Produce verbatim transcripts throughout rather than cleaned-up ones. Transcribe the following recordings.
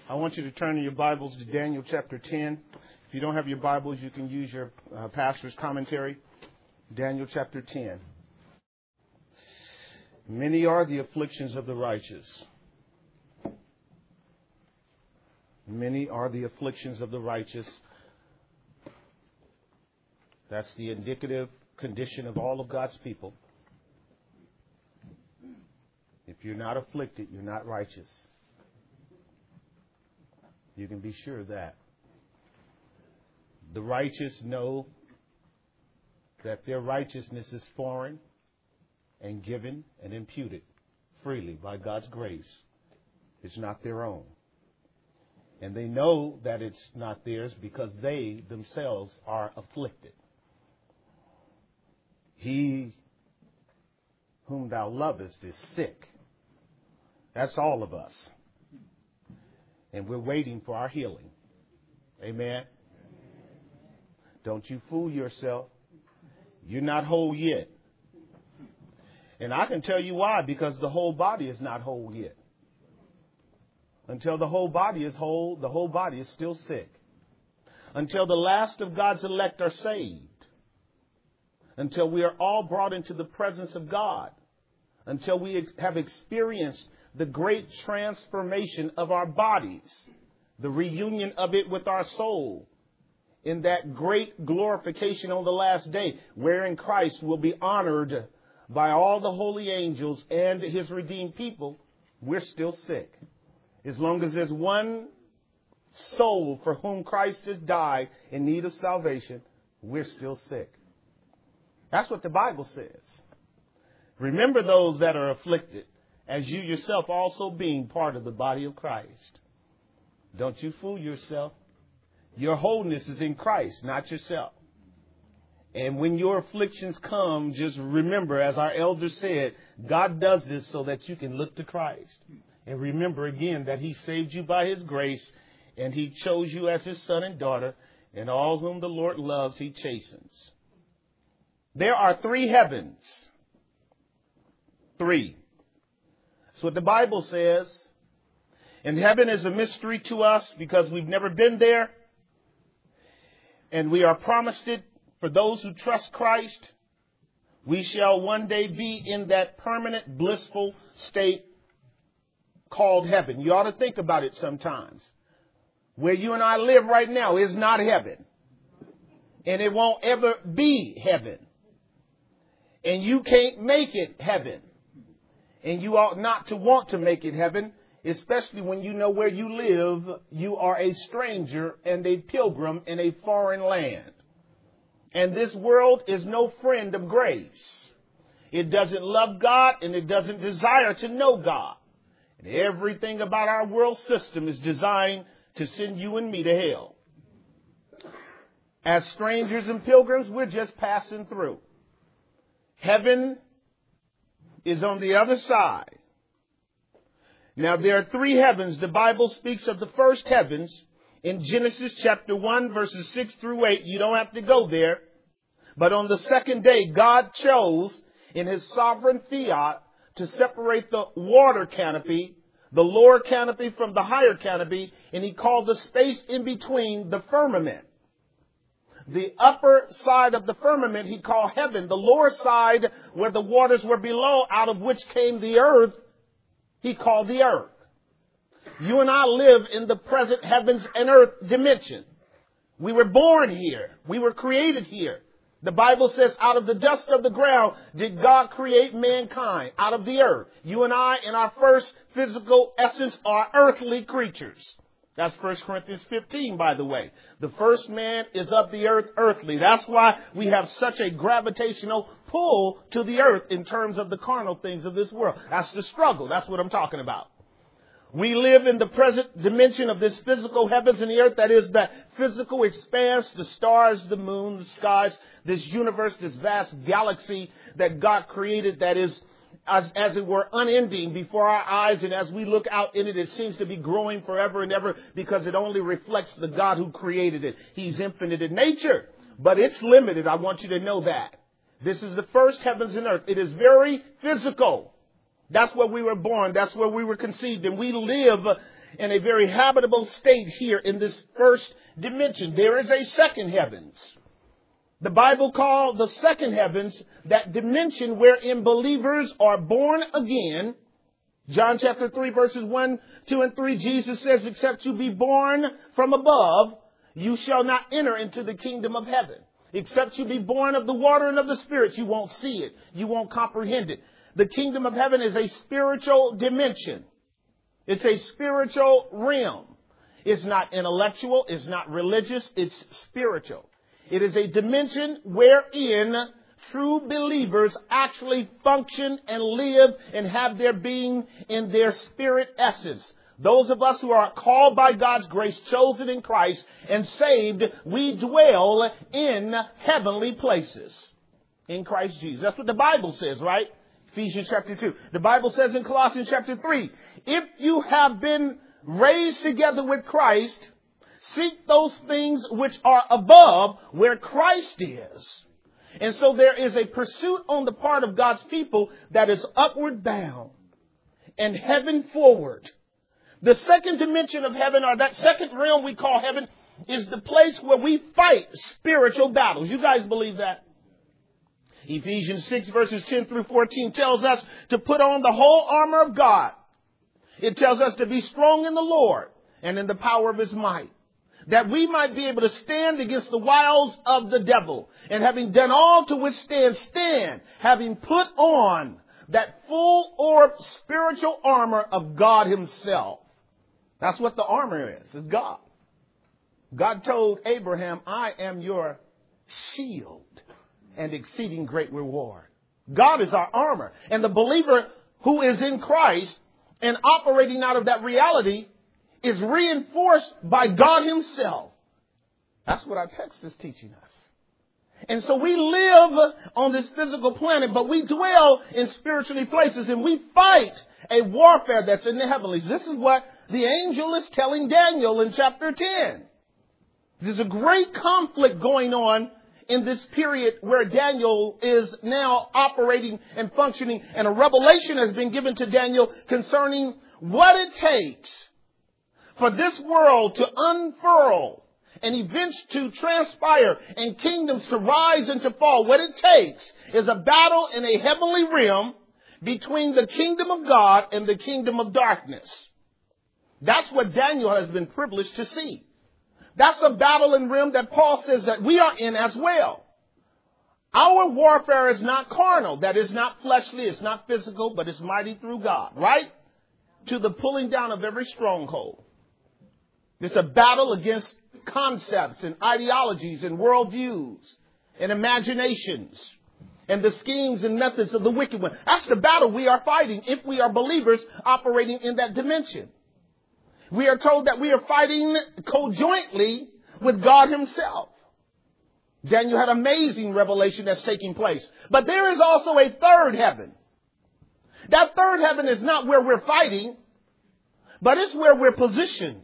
I want you to turn in your Bibles to Daniel chapter ten. If you don't have your Bibles, you can use your uh, pastor's commentary. Daniel chapter ten. Many are the afflictions of the righteous. Many are the afflictions of the righteous. That's the indicative condition of all of God's people. If you're not afflicted, you're not righteous. You can be sure of that. The righteous know that their righteousness is foreign and given and imputed freely by God's grace. It's not their own. And they know that it's not theirs because they themselves are afflicted. He whom thou lovest is sick. That's all of us. And we're waiting for our healing. Amen. Don't you fool yourself. You're not whole yet. And I can tell you why, because the whole body is not whole yet. Until the whole body is whole, the whole body is still sick. Until the last of God's elect are saved. Until we are all brought into the presence of God. Until we ex- have experienced the great transformation of our bodies. The reunion of it with our soul. In that great glorification on the last day, wherein Christ will be honored by all the holy angels and his redeemed people, we're still sick. As long as there's one soul for whom Christ has died in need of salvation, we're still sick. That's what the Bible says. Remember those that are afflicted, as you yourself also being part of the body of Christ. Don't you fool yourself. Your wholeness is in Christ, not yourself. And when your afflictions come, just remember, as our elder said, God does this so that you can look to Christ. And remember again that he saved you by his grace, and he chose you as his son and daughter, and all whom the Lord loves, he chastens. There are three heavens. Three. That's what the Bible says. And heaven is a mystery to us because we've never been there. And we are promised it for those who trust Christ. We shall one day be in that permanent blissful state called heaven. You ought to think about it sometimes. Where you and I live right now is not heaven. And it won't ever be heaven. And you can't make it heaven. And you ought not to want to make it heaven, especially when you know where you live. You are a stranger and a pilgrim in a foreign land. And this world is no friend of grace. It doesn't love God and it doesn't desire to know God. And everything about our world system is designed to send you and me to hell. As strangers and pilgrims, we're just passing through. Heaven is on the other side. Now, there are three heavens. The Bible speaks of the first heavens in Genesis chapter one, verses six through eight. You don't have to go there. But on the second day, God chose in his sovereign fiat to separate the water canopy, the lower canopy from the higher canopy, and he called the space in between the firmament. The upper side of the firmament he called heaven. The lower side where the waters were below, out of which came the earth, he called the earth. You and I live in the present heavens and earth dimension. We were born here. We were created here. The Bible says out of the dust of the ground did God create mankind, out of the earth. You and I in our first physical essence are earthly creatures. That's First Corinthians fifteen, by the way. The first man is of the earth, earthly. That's why we have such a gravitational pull to the earth in terms of the carnal things of this world. That's the struggle. That's what I'm talking about. We live in the present dimension of this physical heavens and the earth. That is the physical expanse, the stars, the moon, the skies, this universe, this vast galaxy that God created that is, as, as it were, unending before our eyes. And as we look out in it, it seems to be growing forever and ever because it only reflects the God who created it. He's infinite in nature, but it's limited. I want you to know that. This is the first heavens and earth. It is very physical. That's where we were born. That's where we were conceived. And we live in a very habitable state here in this first dimension. There is a second heavens. The Bible called the second heavens that dimension wherein believers are born again. John chapter three, verses one, two, and three, Jesus says, except you be born from above, you shall not enter into the kingdom of heaven. Except you be born of the water and of the Spirit, you won't see it. You won't comprehend it. The kingdom of heaven is a spiritual dimension. It's a spiritual realm. It's not intellectual. It's not religious. It's spiritual. It is a dimension wherein true believers actually function and live and have their being in their spirit essence. Those of us who are called by God's grace, chosen in Christ, and saved, we dwell in heavenly places in Christ Jesus. That's what the Bible says, right? Ephesians chapter two. The Bible says in Colossians chapter three, if you have been raised together with Christ, seek those things which are above where Christ is. And so there is a pursuit on the part of God's people that is upward bound and heaven forward. The second dimension of heaven, or that second realm we call heaven, is the place where we fight spiritual battles. You guys believe that? Ephesians six verses ten through fourteen tells us to put on the whole armor of God. It tells us to be strong in the Lord and in the power of his might, that we might be able to stand against the wiles of the devil. And having done all to withstand, stand, having put on that full orb spiritual armor of God himself. That's what the armor is. It's God. God told Abraham, I am your shield and exceeding great reward. God is our armor. And the believer who is in Christ and operating out of that reality is reinforced by God himself. That's what our text is teaching us. And so we live on this physical planet, but we dwell in spiritually places, and we fight a warfare that's in the heavenlies. This is what the angel is telling Daniel in chapter ten. There's a great conflict going on in this period where Daniel is now operating and functioning, and a revelation has been given to Daniel concerning what it takes for this world to unfurl and events to transpire and kingdoms to rise and to fall. What it takes is a battle in a heavenly realm between the kingdom of God and the kingdom of darkness. That's what Daniel has been privileged to see. That's a battle in realm that Paul says that we are in as well. Our warfare is not carnal. That is not fleshly. It's not physical, but it's mighty through God, right? To the pulling down of every stronghold. It's a battle against concepts and ideologies and worldviews and imaginations and the schemes and methods of the wicked one. That's the battle we are fighting if we are believers operating in that dimension. We are told that we are fighting conjointly with God himself. Daniel had amazing revelation that's taking place. But there is also a third heaven. That third heaven is not where we're fighting, but it's where we're positioned.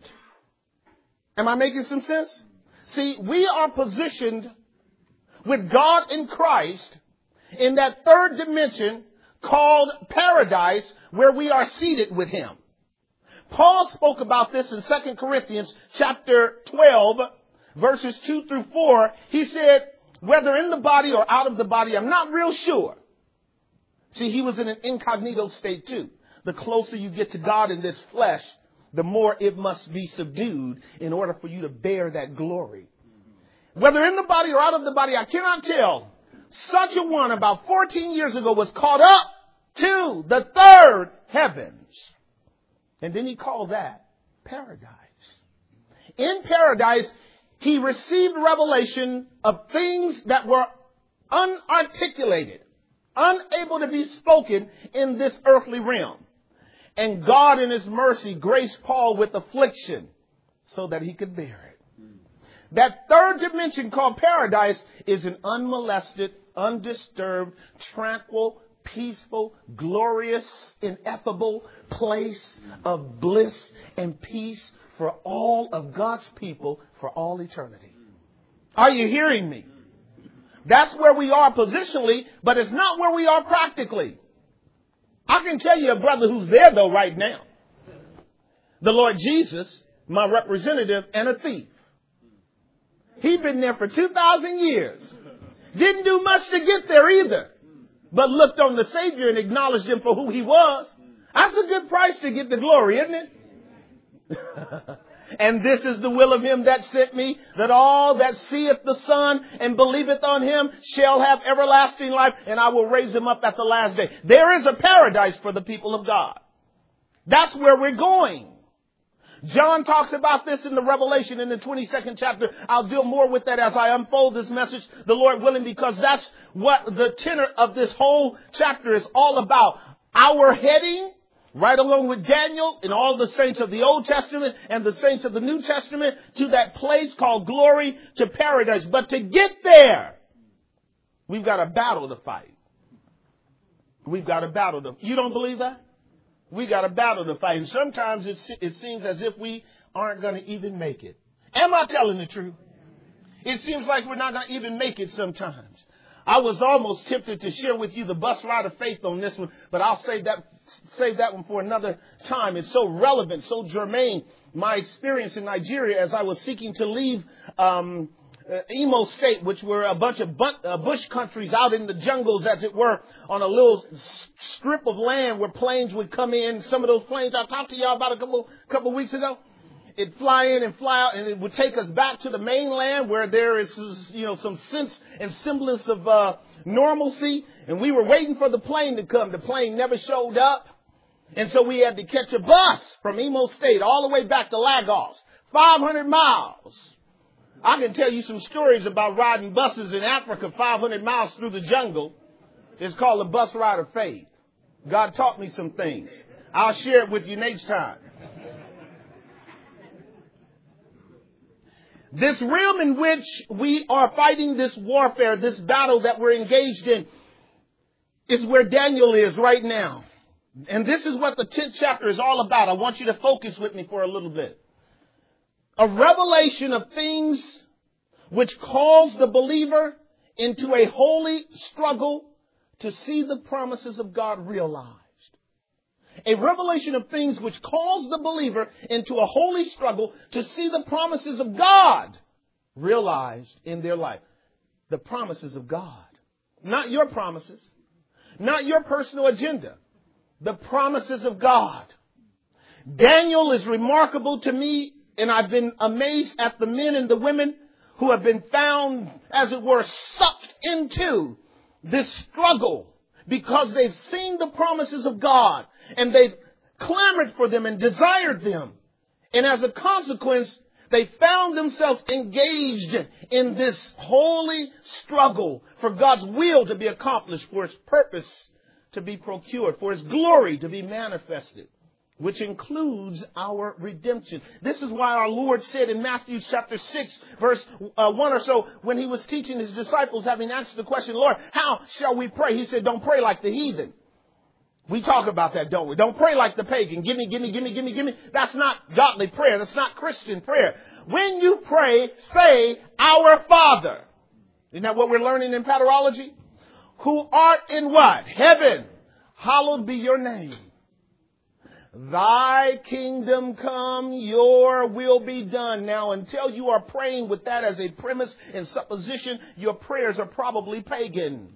Am I making some sense? See, we are positioned with God in Christ in that third dimension called paradise, where we are seated with him. Paul spoke about this in Second Corinthians chapter twelve, verses two through four. He said, whether in the body or out of the body, I'm not real sure. See, he was in an incognito state too. The closer you get to God in this flesh, the more it must be subdued in order for you to bear that glory. Whether in the body or out of the body, I cannot tell. Such a one about fourteen years ago was caught up to the third heavens. And then he called that paradise. In paradise, he received revelation of things that were unarticulated, unable to be spoken in this earthly realm. And God in his mercy graced Paul with affliction so that he could bear it. That third dimension called paradise is an unmolested, undisturbed, tranquil, peaceful, glorious, ineffable place of bliss and peace for all of God's people for all eternity. Are you hearing me? That's where we are positionally, but it's not where we are practically. I can tell you a brother who's there though right now. the Lord Jesus, my representative, and a thief. He'd been there for two thousand years. Didn't do much to get there either, but looked on the Savior and acknowledged him for who he was. That's a good price to get the glory, isn't it? And this is the will of him that sent me, that all that seeth the Son and believeth on him shall have everlasting life, and I will raise him up at the last day. There is a paradise for the people of God. That's where we're going. John talks about this in the Revelation in the twenty-second chapter. I'll deal more with that as I unfold this message, the Lord willing, because that's what the tenor of this whole chapter is all about. Our heading, right along with Daniel and all the saints of the Old Testament and the saints of the New Testament, to that place called glory, to paradise. But to get there, we've got a battle to fight. We've got a battle to, you don't believe that? We got a battle to fight. And sometimes it, it seems as if we aren't going to even make it. Am I telling the truth? It seems like we're not going to even make it sometimes. I was almost tempted to share with you the bus ride of faith on this one, but I'll save that, save that one for another time. It's so relevant, so germane. My experience in Nigeria as I was seeking to leave um, uh, Imo State, which were a bunch of bu- uh, bush countries out in the jungles, as it were, on a little s- strip of land where planes would come in. Some of those planes I talked to y'all about a couple couple weeks ago. It'd fly in and fly out, and it would take us back to the mainland where there is, you know, some sense and semblance of uh, normalcy. And we were waiting for the plane to come. The plane never showed up. And so we had to catch a bus from Imo State all the way back to Lagos, five hundred miles. I can tell you some stories about riding buses in Africa five hundred miles through the jungle. It's called the bus ride of faith. God taught me some things. I'll share it with you next time. This realm in which we are fighting this warfare, this battle that we're engaged in, is where Daniel is right now. And this is what the tenth chapter is all about. I want you to focus with me for a little bit. A revelation of things which calls the believer into a holy struggle to see the promises of God realized. A revelation of things which calls the believer into a holy struggle to see the promises of God realized in their life. The promises of God. Not your promises. Not your personal agenda. The promises of God. Daniel is remarkable to me, and I've been amazed at the men and the women who have been found, as it were, sucked into this struggle because they've seen the promises of God and they've clamored for them and desired them. And as a consequence, they found themselves engaged in this holy struggle for God's will to be accomplished, for His purpose to be procured, for His glory to be manifested, which includes our redemption. This is why our Lord said in Matthew chapter six, verse uh, one or so, when He was teaching His disciples, having answered the question, Lord, how shall we pray? He said, don't pray like the heathen. We talk about that, don't we? Don't pray like the pagan. Give me, give me, give me, give me, give me. That's not godly prayer. That's not Christian prayer. When you pray, say, Our Father. Isn't that what we're learning in paterology? Who art in what? Heaven. Hallowed be your name. Thy kingdom come, your will be done. Now, until you are praying with that as a premise and supposition, your prayers are probably pagan.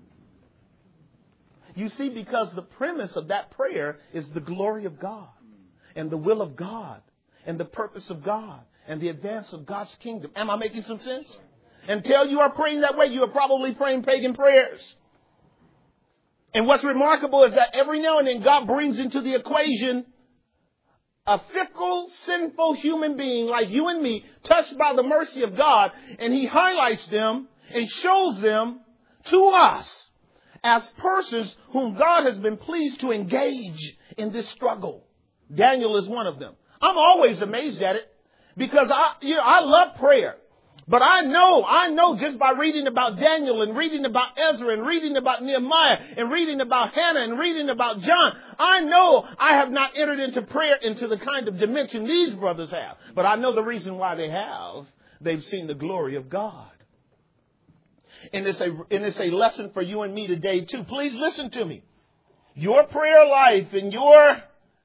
You see, because the premise of that prayer is the glory of God and the will of God and the purpose of God and the advance of God's kingdom. Am I making some sense? Until you are praying that way, you are probably praying pagan prayers. And what's remarkable is that every now and then God brings into the equation a fickle, sinful human being like you and me, touched by the mercy of God, and He highlights them and shows them to us as persons whom God has been pleased to engage in this struggle. Daniel is one of them. I'm always amazed at it because I, you know, I love prayer. But I know, I know just by reading about Daniel and reading about Ezra and reading about Nehemiah and reading about Hannah and reading about John, I know I have not entered into prayer into the kind of dimension these brothers have. But I know the reason why they have. They've seen the glory of God. And it's a, and it's a lesson for you and me today too. Please listen to me. Your prayer life and your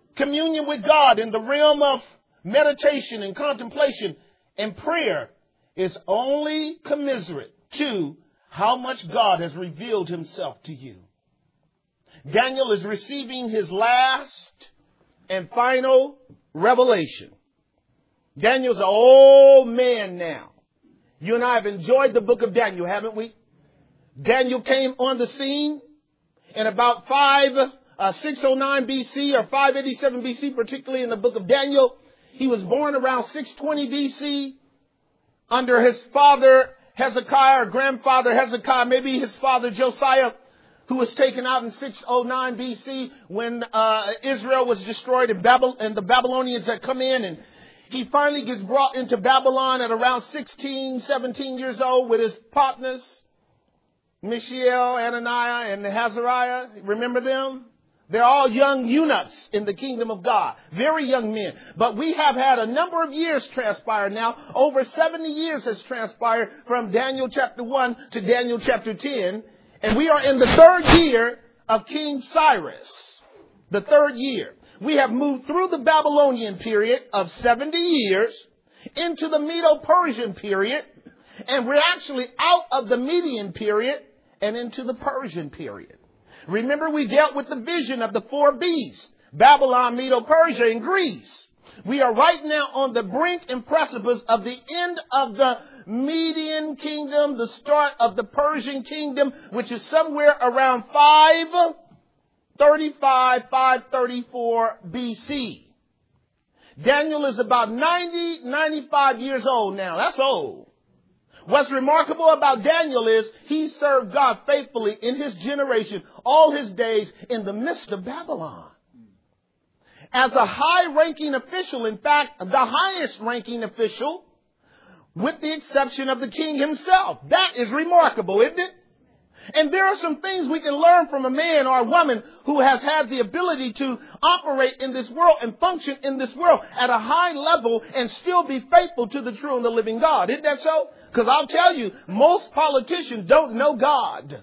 communion with God in the realm of meditation and contemplation and prayer is only commensurate to how much God has revealed himself to you. Daniel is receiving his last and final revelation. Daniel's an old man now. You and I have enjoyed the book of Daniel, haven't we? Daniel came on the scene in about five, uh, six oh nine B C or five eighty-seven B C, particularly in the book of Daniel. He was born around six twenty B C under his father Hezekiah or grandfather Hezekiah, maybe his father Josiah, who was taken out in six oh nine B C when uh, Israel was destroyed and, Babylon, and the Babylonians had come in. And he finally gets brought into Babylon at around sixteen, seventeen years old with his partners, Mishael, Ananiah, and Azariah. Remember them? They're all young eunuchs in the kingdom of God. Very young men. But we have had a number of years transpire now. Over seventy years has transpired from Daniel chapter one to Daniel chapter ten. And we are in the third year of King Cyrus. The third year. We have moved through the Babylonian period of seventy years into the Medo-Persian period. And we're actually out of the Median period and into the Persian period. Remember, we dealt with the vision of the four beasts, Babylon, Medo-Persia, and Greece. We are right now on the brink and precipice of the end of the Median kingdom, the start of the Persian kingdom, which is somewhere around five thirty-five, five thirty-four B C. Daniel is about ninety, ninety-five years old now. That's old. What's remarkable about Daniel is he served God faithfully in his generation, all his days in the midst of Babylon. As a high-ranking official, in fact, the highest-ranking official, with the exception of the king himself. That is remarkable, isn't it? And there are some things we can learn from a man or a woman who has had the ability to operate in this world and function in this world at a high level and still be faithful to the true and the living God. Isn't that so? Because I'll tell you, most politicians don't know God.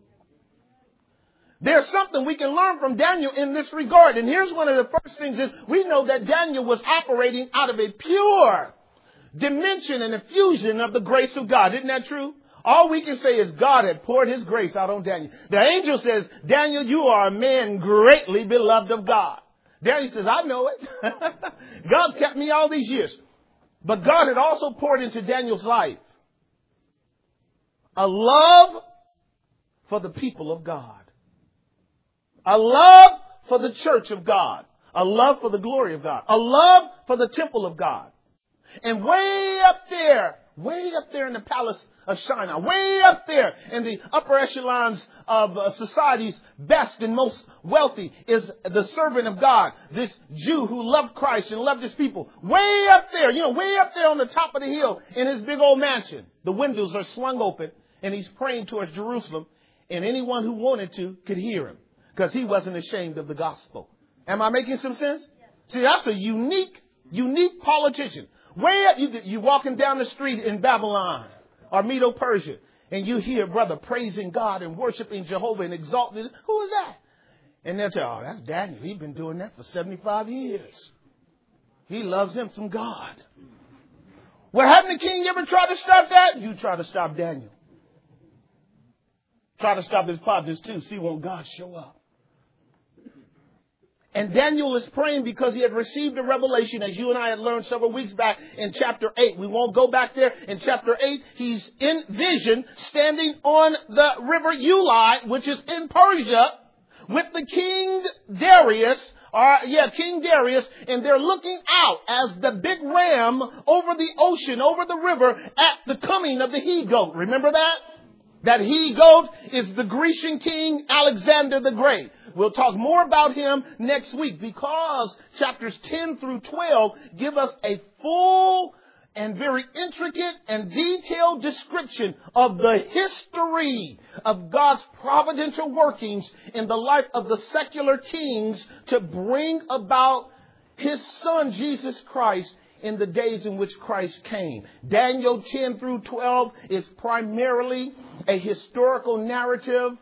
There's something we can learn from Daniel in this regard. And here's one of the first things is we know that Daniel was operating out of a pure dimension and effusion of the grace of God. Isn't that true? All we can say is God had poured his grace out on Daniel. The angel says, Daniel, you are a man greatly beloved of God. Daniel says, I know it. God's kept me all these years. But God had also poured into Daniel's life a love for the people of God. A love for the church of God. A love for the glory of God. A love for the temple of God. And way up there, way up there in the palace of Shinar, way up there in the upper echelons of uh, society's best and most wealthy is the servant of God, this Jew who loved Christ and loved his people. Way up there, you know, way up there on the top of the hill in his big old mansion. The windows are swung open and he's praying towards Jerusalem, and anyone who wanted to could hear him because he wasn't ashamed of the gospel. Am I making some sense? See, that's a unique, unique politician. Way up, you, you walking down the street in Babylon or Medo-Persia, and you hear brother praising God and worshiping Jehovah and exalting. Who is that? And they'll tell you, oh, that's Daniel. He's been doing that for seventy-five years. He loves him some God. Well, haven't the king ever tried to stop that? You try to stop Daniel. Try to stop his partners too. See, won't God show up? And Daniel is praying because he had received a revelation, as you and I had learned several weeks back in chapter eight. We won't go back there. In chapter eight, he's in vision standing on the river Ulai, which is in Persia, with the king Darius, or yeah, King Darius, and they're looking out as the big ram over the ocean, over the river, at the coming of the he-goat. Remember that? That he-goat is the Grecian king Alexander the Great. We'll talk more about him next week because chapters ten through twelve give us a full and very intricate and detailed description of the history of God's providential workings in the life of the secular kings to bring about his son, Jesus Christ, in the days in which Christ came. Daniel ten through twelve is primarily a historical narrative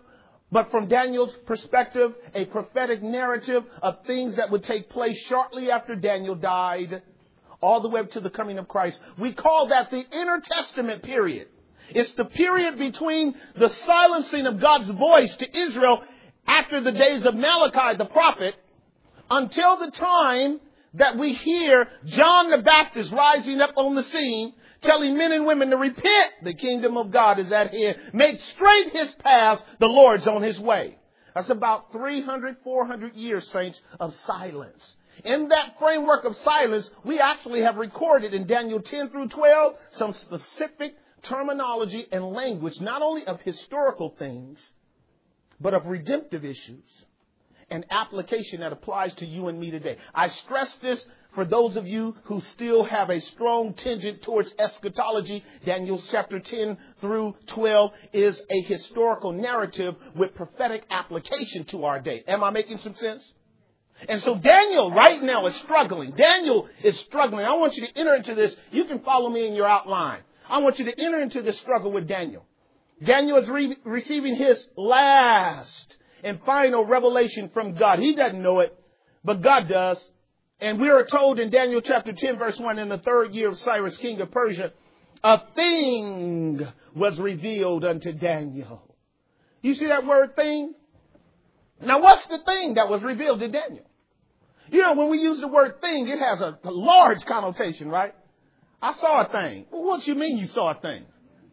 but from Daniel's perspective, a prophetic narrative of things that would take place shortly after Daniel died, all the way up to the coming of Christ. We call that the intertestament period. It's the period between the silencing of God's voice to Israel after the days of Malachi the prophet until the time that we hear John the Baptist rising up on the scene, telling men and women to repent. The kingdom of God is at hand. Make straight his paths. The Lord's on his way. That's about three hundred, four hundred years, saints, of silence. In that framework of silence, we actually have recorded in Daniel ten through twelve some specific terminology and language, not only of historical things, but of redemptive issues and application that applies to you and me today. I stress this for those of you who still have a strong tangent towards eschatology. Daniel chapter ten through twelve is a historical narrative with prophetic application to our day. Am I making some sense? And so Daniel right now is struggling. Daniel is struggling. I want you to enter into this. You can follow me in your outline. I want you to enter into this struggle with Daniel. Daniel is re- receiving his last and final revelation from God. He doesn't know it, but God does. And we are told in Daniel chapter ten, verse one, in the third year of Cyrus, king of Persia, a thing was revealed unto Daniel. You see that word thing? Now, what's the thing that was revealed to Daniel? You know, when we use the word thing, it has a, a large connotation, right? I saw a thing. Well, what do you mean you saw a thing?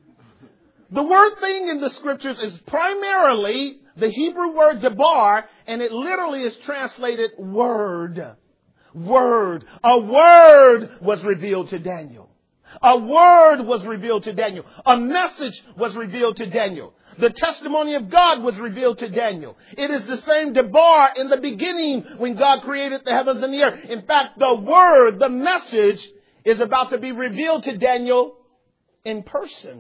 The word thing in the scriptures is primarily the Hebrew word debar, and it literally is translated word. Word. A word was revealed to Daniel. A word was revealed to Daniel. A message was revealed to Daniel. The testimony of God was revealed to Daniel. It is the same debar in the beginning when God created the heavens and the earth. In fact, the word, the message, is about to be revealed to Daniel in person.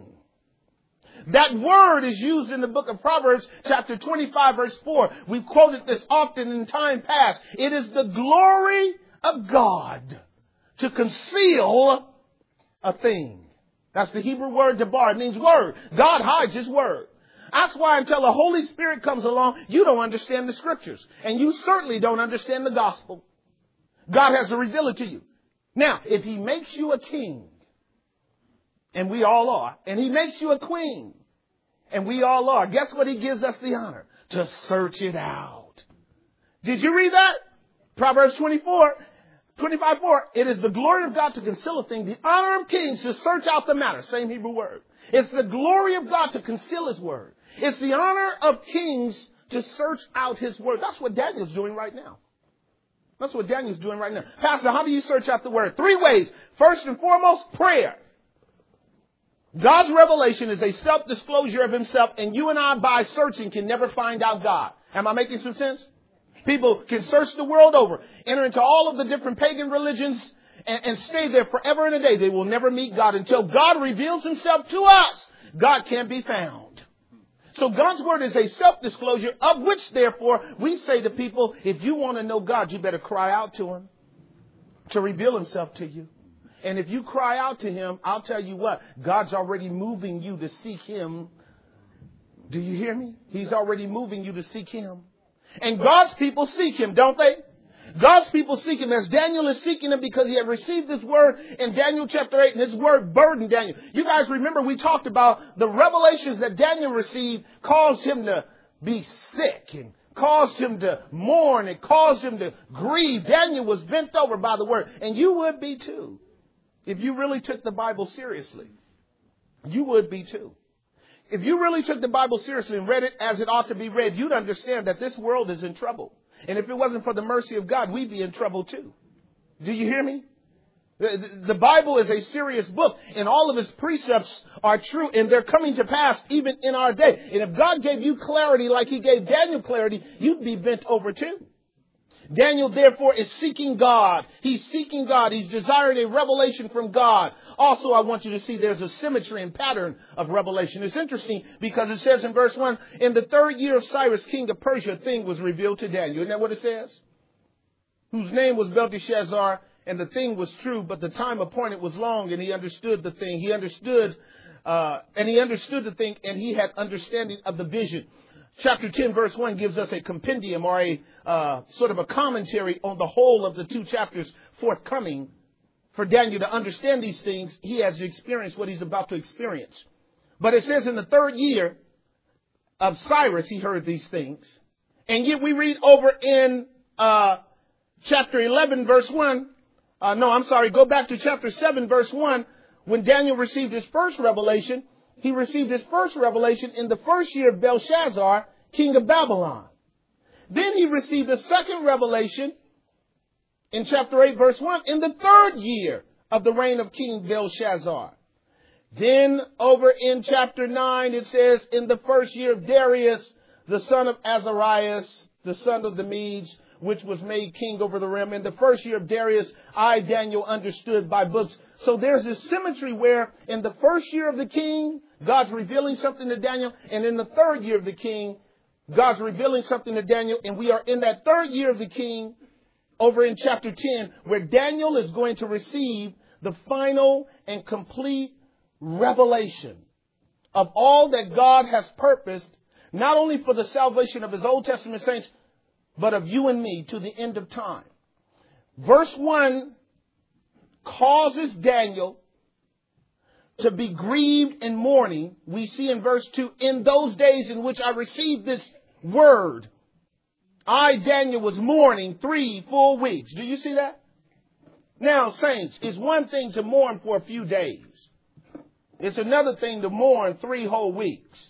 That word is used in the book of Proverbs, chapter twenty-five, verse four. We've quoted this often in time past. It is the glory of God to conceal a thing. That's the Hebrew word debar. It means word. God hides his word. That's why until the Holy Spirit comes along, you don't understand the scriptures. And you certainly don't understand the gospel. God has to reveal it to you. Now, if he makes you a king, and we all are, and he makes you a queen, and we all are, guess what he gives us the honor? To search it out. Did you read that? Proverbs twenty-four, twenty-five, four. It is the glory of God to conceal a thing, the honor of kings to search out the matter. Same Hebrew word. It's the glory of God to conceal his word. It's the honor of kings to search out his word. That's what Daniel's doing right now. That's what Daniel's doing right now. Pastor, how do you search out the word? Three ways. First and foremost, prayer. God's revelation is a self-disclosure of himself, and you and I, by searching, can never find out God. Am I making some sense? People can search the world over, enter into all of the different pagan religions, and, and stay there forever and a day. They will never meet God until God reveals himself to us. God can't be found. So God's word is a self-disclosure, of which, therefore, we say to people, if you want to know God, you better cry out to him to reveal himself to you. And if you cry out to him, I'll tell you what, God's already moving you to seek him. Do you hear me? He's already moving you to seek him. And God's people seek him, don't they? God's people seek him as Daniel is seeking him because he had received this word in Daniel chapter eight, and his word burdened Daniel. You guys remember we talked about the revelations that Daniel received caused him to be sick and caused him to mourn. It caused him to grieve. Daniel was bent over by the word, and you would be too. If you really took the Bible seriously, you would be too. If you really took the Bible seriously and read it as it ought to be read, you'd understand that this world is in trouble. And if it wasn't for the mercy of God, we'd be in trouble too. Do you hear me? The, the Bible is a serious book, and all of its precepts are true, and they're coming to pass even in our day. And if God gave you clarity like he gave Daniel clarity, you'd be bent over too. Daniel, therefore, is seeking God. He's seeking God. He's desiring a revelation from God. Also, I want you to see there's a symmetry and pattern of revelation. It's interesting because it says in verse one, in the third year of Cyrus, king of Persia, a thing was revealed to Daniel. Isn't that what it says? Whose name was Belteshazzar, and the thing was true, but the time appointed was long, and he understood the thing. He understood, uh, and he understood the thing, and he had understanding of the vision. chapter ten, verse one gives us a compendium or a uh, sort of a commentary on the whole of the two chapters forthcoming. For Daniel to understand these things, he has to experience what he's about to experience. But it says in the third year of Cyrus, he heard these things. And yet we read over in uh, chapter eleven, verse one. Uh, no, I'm sorry. Go back to chapter seven, verse one. When Daniel received his first revelation, he received his first revelation in the first year of Belshazzar, king of Babylon. Then he received a second revelation in chapter eight, verse one, in the third year of the reign of King Belshazzar. Then over in chapter nine, it says, in the first year of Darius, the son of Azarias, the son of the Medes, which was made king over the realm. In the first year of Darius, I, Daniel, understood by books. So there's this symmetry where in the first year of the king, God's revealing something to Daniel. And in the third year of the king, God's revealing something to Daniel. And we are in that third year of the king over in chapter ten, where Daniel is going to receive the final and complete revelation of all that God has purposed, not only for the salvation of his Old Testament saints, but of you and me to the end of time. Verse one causes Daniel to be grieved in mourning. We see in verse two, in those days in which I received this word, I, Daniel, was mourning three full weeks. Do you see that? Now, saints, it's one thing to mourn for a few days. It's another thing to mourn three whole weeks.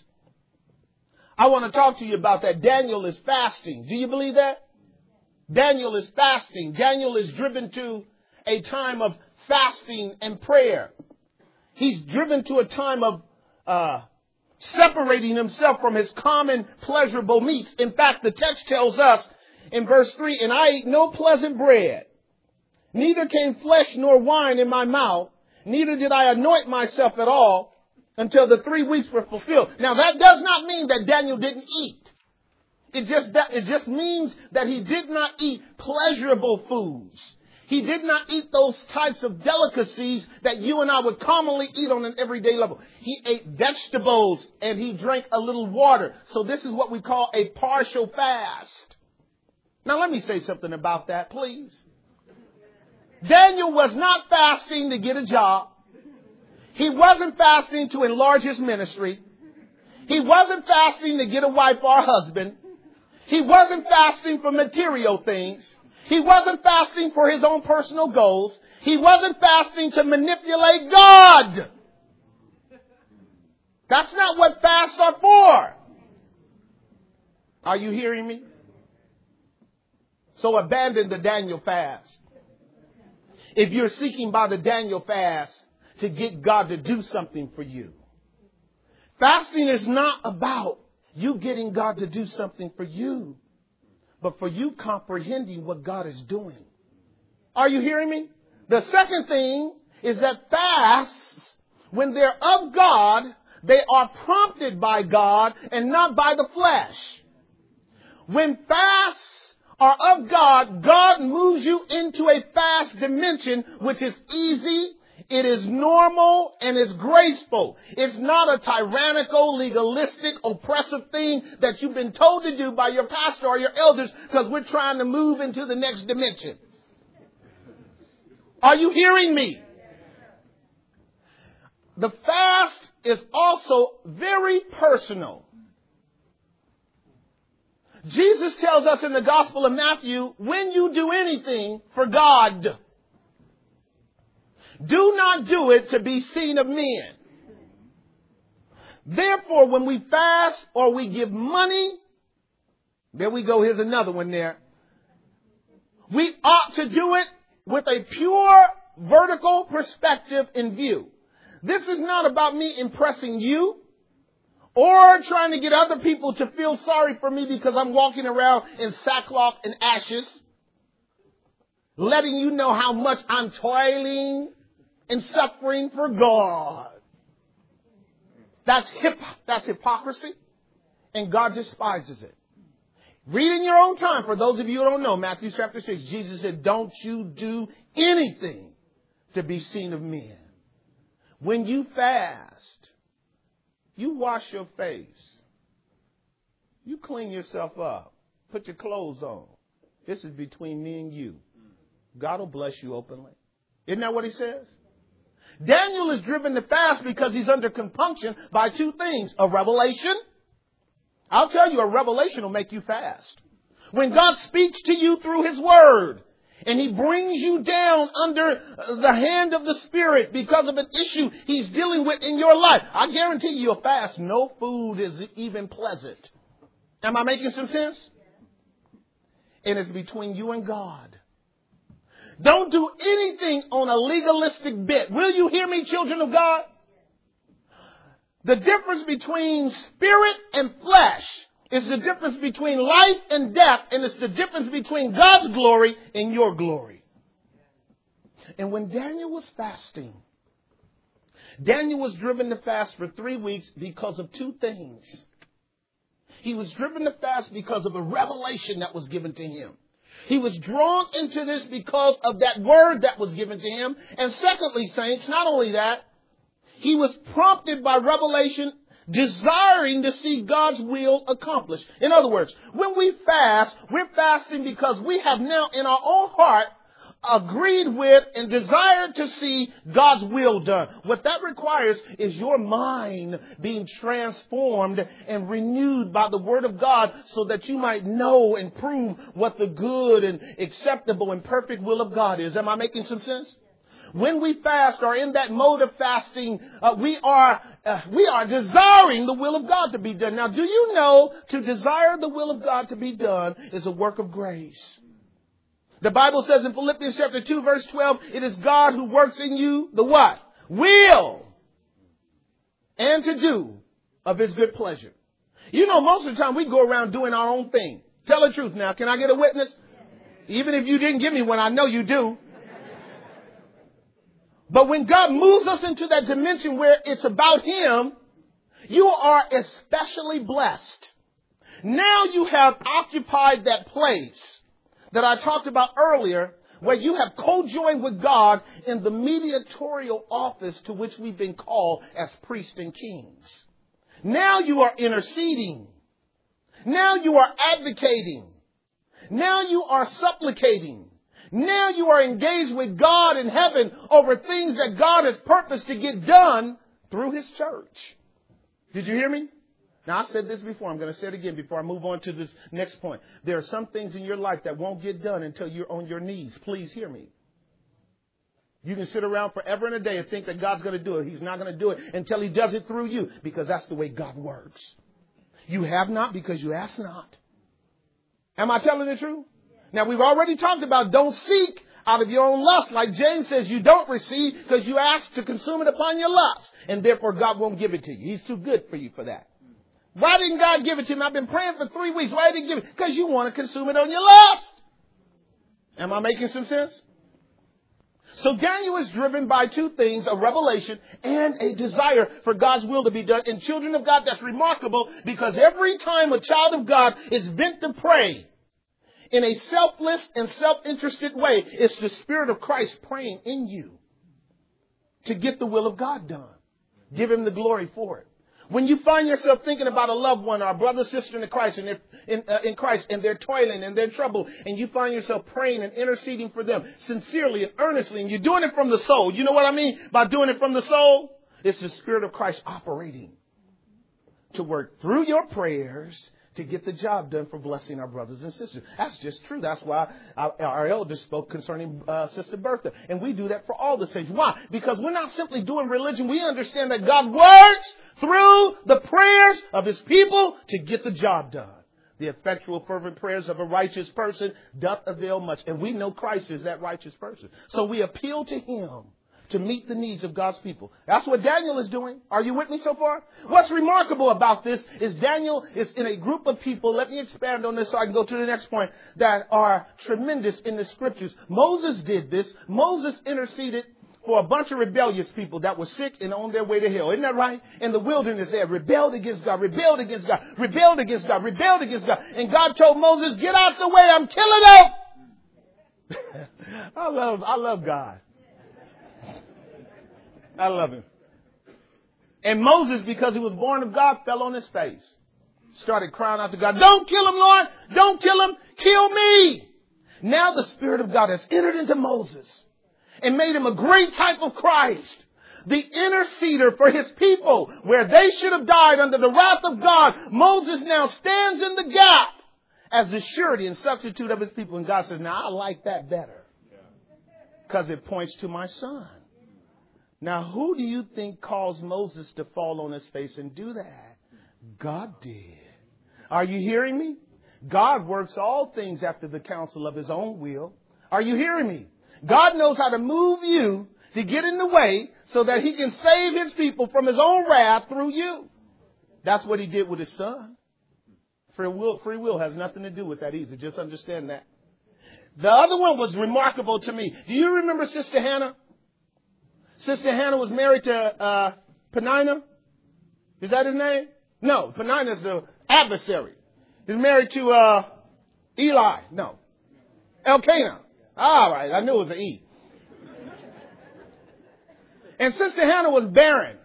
I want to talk to you about that. Daniel is fasting. Do you believe that? Daniel is fasting. Daniel is driven to a time of fasting and prayer. He's driven to a time of uh, separating himself from his common pleasurable meats. In fact, the text tells us in verse three, and I ate no pleasant bread, neither came flesh nor wine in my mouth, neither did I anoint myself at all until the three weeks were fulfilled. Now, that does not mean that Daniel didn't eat. It just, that, it just means that he did not eat pleasurable foods. He did not eat those types of delicacies that you and I would commonly eat on an everyday level. He ate vegetables and he drank a little water. So this is what we call a partial fast. Now, let me say something about that, please. Daniel was not fasting to get a job. He wasn't fasting to enlarge his ministry. He wasn't fasting to get a wife or a husband. He wasn't fasting for material things. He wasn't fasting for his own personal goals. He wasn't fasting to manipulate God. That's not what fasts are for. Are you hearing me? So abandon the Daniel fast. If you're seeking by the Daniel fast to get God to do something for you. Fasting is not about you getting God to do something for you, but for you comprehending what God is doing. Are you hearing me? The second thing is that fasts, when they're of God, they are prompted by God and not by the flesh. When fasts are of God, God moves you into a fast dimension, which is easy, it is normal, and it's graceful. It's not a tyrannical, legalistic, oppressive thing that you've been told to do by your pastor or your elders because we're trying to move into the next dimension. Are you hearing me? The fast is also very personal. Jesus tells us in the Gospel of Matthew, when you do anything for God, do not do it to be seen of men. Therefore, when we fast or we give money, there we go, here's another one there. We ought to do it with a pure vertical perspective in view. This is not about me impressing you or trying to get other people to feel sorry for me because I'm walking around in sackcloth and ashes, letting you know how much I'm toiling and suffering for God. That's hip, that's hypocrisy, and God despises it. Read in your own time. For those of you who don't know, Matthew chapter six, Jesus said, don't you do anything to be seen of men. When you fast, you wash your face. You clean yourself up. Put your clothes on. This is between me and you. God will bless you openly. Isn't that what he says? Daniel is driven to fast because he's under compunction by two things. A revelation. I'll tell you, a revelation will make you fast. When God speaks to you through his word and he brings you down under the hand of the Spirit because of an issue he's dealing with in your life, I guarantee you you'll fast. No food is even pleasant. Am I making some sense? And it's between you and God. Don't do anything on a legalistic bit. Will you hear me, children of God? The difference between spirit and flesh is the difference between life and death, and it's the difference between God's glory and your glory. And when Daniel was fasting, Daniel was driven to fast for three weeks because of two things. He was driven to fast because of a revelation that was given to him. He was drawn into this because of that word that was given to him. And secondly, saints, not only that, he was prompted by revelation, desiring to see God's will accomplished. In other words, when we fast, we're fasting because we have now in our own heart agreed with and desired to see God's will done. What that requires is your mind being transformed and renewed by the word of God so that you might know and prove what the good and acceptable and perfect will of God is. Am I making some sense? When we fast or in that mode of fasting, uh, we are uh, we are desiring the will of God to be done. Now, do you know to desire the will of God to be done is a work of grace? The Bible says in Philippians chapter two, verse twelve, it is God who works in you the what? Will and to do of his good pleasure. You know, most of the time we go around doing our own thing. Tell the truth now. Can I get a witness? Even if you didn't give me one, I know you do. But when God moves us into that dimension where it's about him, you are especially blessed. Now you have occupied that place that I talked about earlier, where you have co-joined with God in the mediatorial office to which we've been called as priests and kings. Now you are interceding. Now you are advocating. Now you are supplicating. Now you are engaged with God in heaven over things that God has purposed to get done through his church. Did you hear me? Now, I said this before. I'm going to say it again before I move on to this next point. There are some things in your life that won't get done until you're on your knees. Please hear me. You can sit around forever and a day and think that God's going to do it. He's not going to do it until he does it through you, because that's the way God works. You have not because you ask not. Am I telling the truth? Now, we've already talked about don't seek out of your own lust. Like James says, you don't receive because you ask to consume it upon your lust. And therefore, God won't give it to you. He's too good for you for that. Why didn't God give it to me? I've been praying for three weeks. Why didn't he give it? Because you want to consume it on your lust. Am I making some sense? So Daniel is driven by two things, a revelation and a desire for God's will to be done. And children of God, that's remarkable, because every time a child of God is bent to pray in a selfless and self-interested way, it's the Spirit of Christ praying in you to get the will of God done. Give him the glory for it. When you find yourself thinking about a loved one or a brother, sister in Christ, and they're in, uh, in Christ, and they're toiling and they're in trouble, and you find yourself praying and interceding for them sincerely and earnestly, and you're doing it from the soul. You know what I mean by doing it from the soul? It's the Spirit of Christ operating to work through your prayers to get the job done for blessing our brothers and sisters. That's just true. That's why our, our elders spoke concerning uh, Sister Bertha. And we do that for all the saints. Why? Because we're not simply doing religion. We understand that God works through the prayers of his people to get the job done. The effectual fervent prayers of a righteous person doth avail much. And we know Christ is that righteous person. So we appeal to him to meet the needs of God's people. That's what Daniel is doing. Are you with me so far? What's remarkable about this is Daniel is in a group of people, let me expand on this so I can go to the next point, that are tremendous in the scriptures. Moses did this. Moses interceded for a bunch of rebellious people that were sick and on their way to hell. Isn't that right? In the wilderness, they had rebelled against God, rebelled against God, rebelled against God, rebelled against God. And God told Moses, get out the way, I'm killing them. I love, I love God. I love him. And Moses, because he was born of God, fell on his face. started crying out to God, don't kill him, Lord. Don't kill him. Kill me. Now the Spirit of God has entered into Moses and made him a great type of Christ, the interceder for his people, where they should have died under the wrath of God. Moses now stands in the gap as the surety and substitute of his people. And God says, now I like that better because it points to my son. Now, who do you think caused Moses to fall on his face and do that? God did. Are you hearing me? God works all things after the counsel of his own will. Are you hearing me? God knows how to move you to get in the way so that he can save his people from his own wrath through you. That's what he did with his son. Free will, free will has nothing to do with that either. Just understand that. The other one was remarkable to me. Do you remember Sister Hannah? Sister Hannah was married to uh, Peninnah. Is that his name? No, Peninnah is the adversary. He's married to uh, Eli. No. Elkanah. All right, I knew it was an E. And Sister Hannah was barren.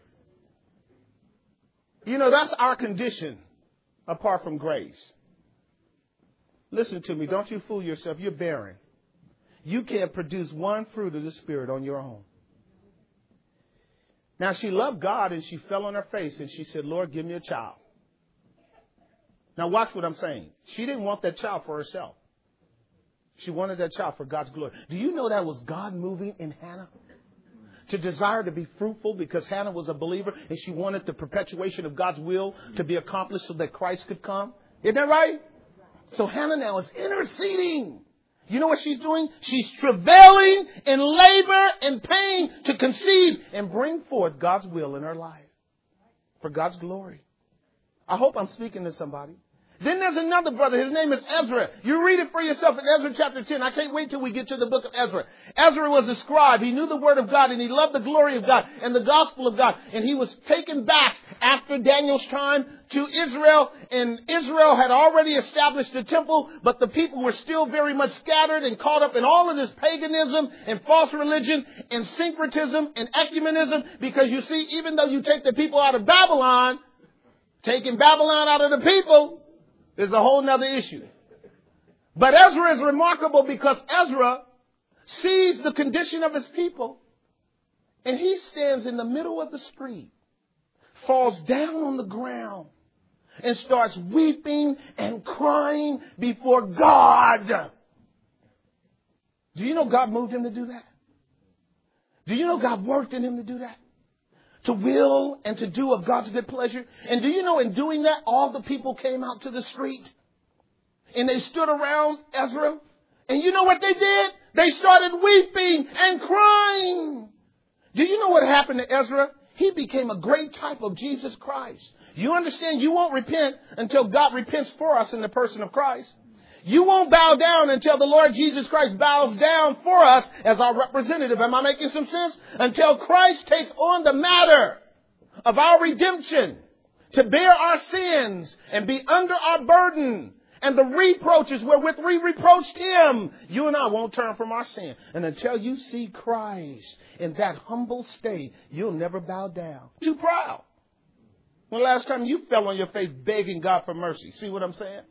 You know, that's our condition apart from grace. Listen to me. Don't you fool yourself. You're barren. You can't produce one fruit of the Spirit on your own. Now, she loved God and she fell on her face and she said, Lord, give me a child. Now, watch what I'm saying. She didn't want that child for herself. She wanted that child for God's glory. Do you know that was God moving in Hannah? To desire to be fruitful because Hannah was a believer and she wanted the perpetuation of God's will to be accomplished so that Christ could come. Isn't that right? So Hannah now is interceding. You know what she's doing? She's travailing in labor and pain to conceive and bring forth God's will in her life for God's glory. I hope I'm speaking to somebody. Then there's another brother. His name is Ezra. You read it for yourself in Ezra chapter ten. I can't wait till we get to the book of Ezra. Ezra was a scribe. He knew the word of God and he loved the glory of God and the gospel of God. And he was taken back after Daniel's time to Israel. And Israel had already established the temple, but the people were still very much scattered and caught up in all of this paganism and false religion and syncretism and ecumenism. Because you see, even though you take the people out of Babylon, taking Babylon out of the people is a whole nother issue. But Ezra is remarkable because Ezra sees the condition of his people and he stands in the middle of the street, falls down on the ground and starts weeping and crying before God. Do you know God moved him to do that? Do you know God worked in him to do that? To will and to do of God's good pleasure. And do you know in doing that, all the people came out to the street and they stood around Ezra. And you know what they did? They started weeping and crying. Do you know what happened to Ezra? He became a great type of Jesus Christ. You understand? You won't repent until God repents for us in the person of Christ. You won't bow down until the Lord Jesus Christ bows down for us as our representative. Am I making some sense? Until Christ takes on the matter of our redemption to bear our sins and be under our burden and the reproaches wherewith we reproached him. You and I won't turn from our sin. And until you see Christ in that humble state, you'll never bow down. Too proud. When the last time you fell on your face begging God for mercy? See what I'm saying?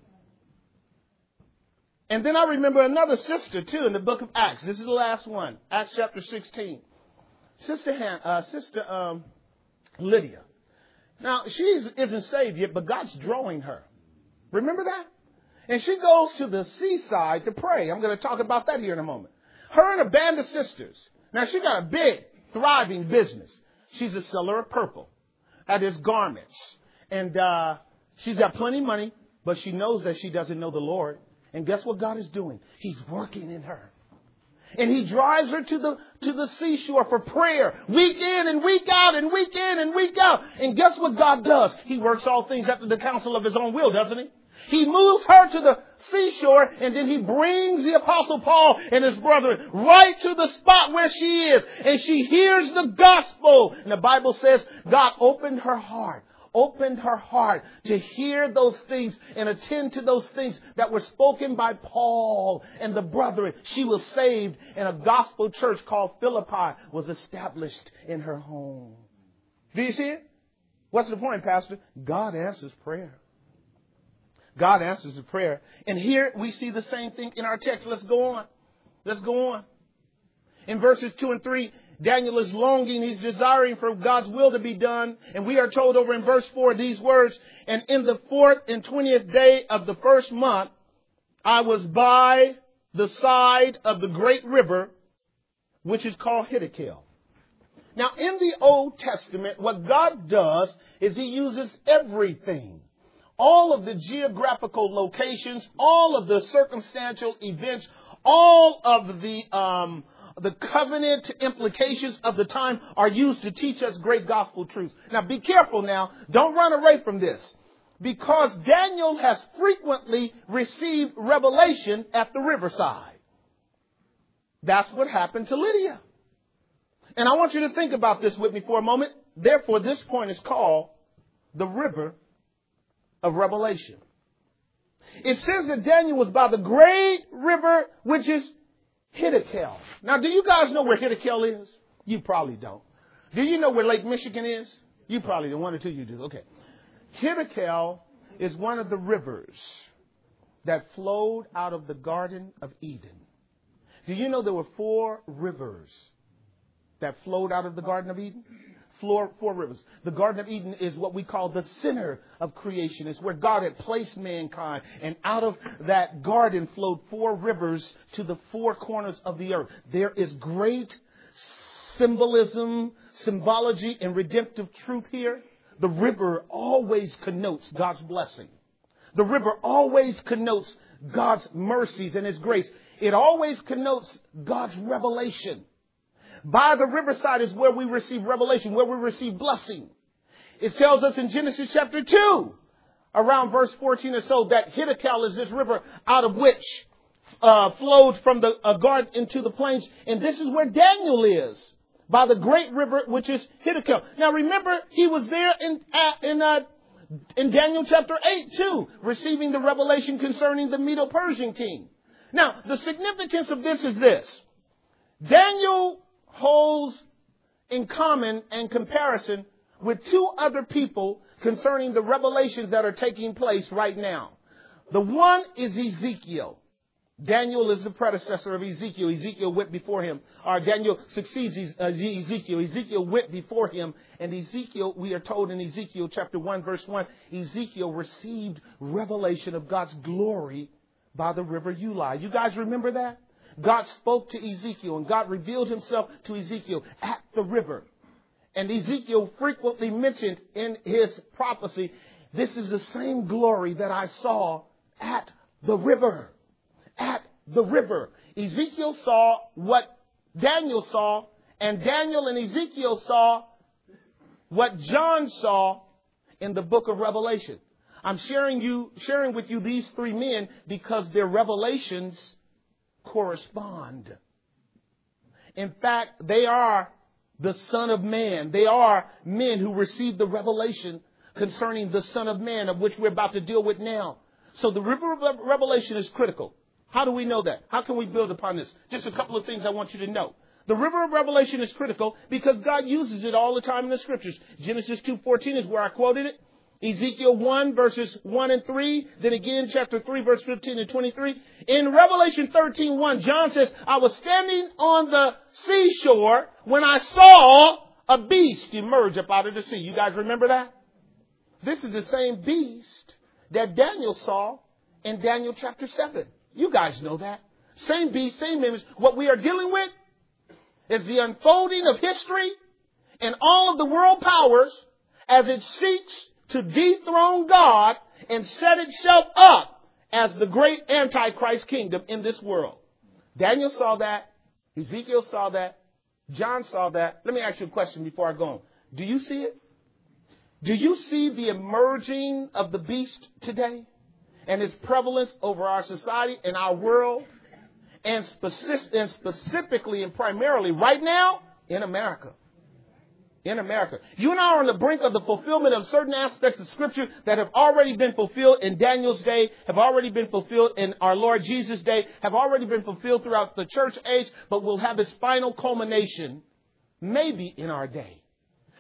And then I remember another sister, too, in the book of Acts. This is the last one. Acts chapter sixteen. Sister Han, uh, Sister um, Lydia. Now, she isn't saved yet, but God's drawing her. Remember that? And she goes to the seaside to pray. I'm going to talk about that here in a moment. Her and a band of sisters. Now, she got a big, thriving business. She's a seller of purple. That is garments. And uh, she's got plenty of money, but she knows that she doesn't know the Lord. And guess what God is doing? He's working in her. And he drives her to the to the seashore for prayer. Week in and week out and week in and week out. And guess what God does? He works all things after the counsel of his own will, doesn't he? He moves her to the seashore and then he brings the Apostle Paul and his brethren right to the spot where she is. And she hears the gospel. And the Bible says God opened her heart. Opened her heart to hear those things and attend to those things that were spoken by Paul and the brethren. She was saved and a gospel church called Philippi was established in her home. Do you see it? What's the point, Pastor? God answers prayer. God answers the prayer. And here we see the same thing in our text. Let's go on. Let's go on. In verses two and three, Daniel is longing. He's desiring for God's will to be done. And we are told over in verse four these words, and in the fourth and twentieth day of the first month, I was by the side of the great river, which is called Hiddekel. Now, in the Old Testament, what God does is he uses everything. All of the geographical locations, all of the circumstantial events, all of the um, the covenant implications of the time are used to teach us great gospel truths. Now, be careful now. Don't run away from this. Because Daniel has frequently received revelation at the riverside. That's what happened to Lydia. And I want you to think about this with me for a moment. Therefore, this point is called the river of revelation. It says that Daniel was by the great river, which is Hiddekel. Now, do you guys know where Hiddekel is? You probably don't. Do you know where Lake Michigan is? You probably do. One or two you do. Okay. Hiddekel is one of the rivers that flowed out of the Garden of Eden. Do you know there were four rivers that flowed out of the Garden of Eden? Four, four rivers. The Garden of Eden is what we call the center of creation. It's where God had placed mankind. And out of that garden flowed four rivers to the four corners of the earth. There is great symbolism, symbology, and redemptive truth here. The river always connotes God's blessing. The river always connotes God's mercies and His grace. It always connotes God's revelation. By the riverside is where we receive revelation, where we receive blessing. It tells us in Genesis chapter two, around verse fourteen or so, that Hiddekel is this river out of which uh, flowed from the uh, garden into the plains. And this is where Daniel is, by the great river, which is Hiddekel. Now remember, he was there in uh, in uh, in Daniel chapter eight too, receiving the revelation concerning the Medo-Persian king. Now, the significance of this is this. Daniel holds in common and comparison with two other people concerning the revelations that are taking place right now. The one is Ezekiel. Daniel is the predecessor of Ezekiel. Ezekiel went before him. Or Daniel succeeds Ezekiel. Ezekiel went before him. And Ezekiel, we are told in Ezekiel chapter one, verse one, Ezekiel received revelation of God's glory by the river Ulai. You guys remember that? God spoke to Ezekiel and God revealed himself to Ezekiel at the river. And Ezekiel frequently mentioned in his prophecy, this is the same glory that I saw at the river. At the river. Ezekiel saw what Daniel saw, and Daniel and Ezekiel saw what John saw in the book of Revelation. I'm sharing you, sharing with you these three men because their revelations correspond. In fact, they are the Son of Man. They are men who received the revelation concerning the Son of Man, of which we're about to deal with now. So the river of revelation is critical. How do we know that? How can we build upon this? Just a couple of things I want you to know. The river of revelation is critical because God uses it all the time in the scriptures. Genesis two fourteen is where I quoted it. Ezekiel one, verses one and three. Then again, chapter three, verse fifteen and twenty-three. In Revelation thirteen one, John says, I was standing on the seashore when I saw a beast emerge up out of the sea. You guys remember that? This is the same beast that Daniel saw in Daniel chapter seven. You guys know that. Same beast, same image. What we are dealing with is the unfolding of history and all of the world powers as it seeks to dethrone God and set itself up as the great Antichrist kingdom in this world. Daniel saw that. Ezekiel saw that. John saw that. Let me ask you a question before I go on. Do you see it? Do you see the emerging of the beast today and its prevalence over our society and our world, and, specific, and specifically and primarily right now in America? In America. You and I are on the brink of the fulfillment of certain aspects of Scripture that have already been fulfilled in Daniel's day, have already been fulfilled in our Lord Jesus' day, have already been fulfilled throughout the church age, but will have its final culmination maybe in our day.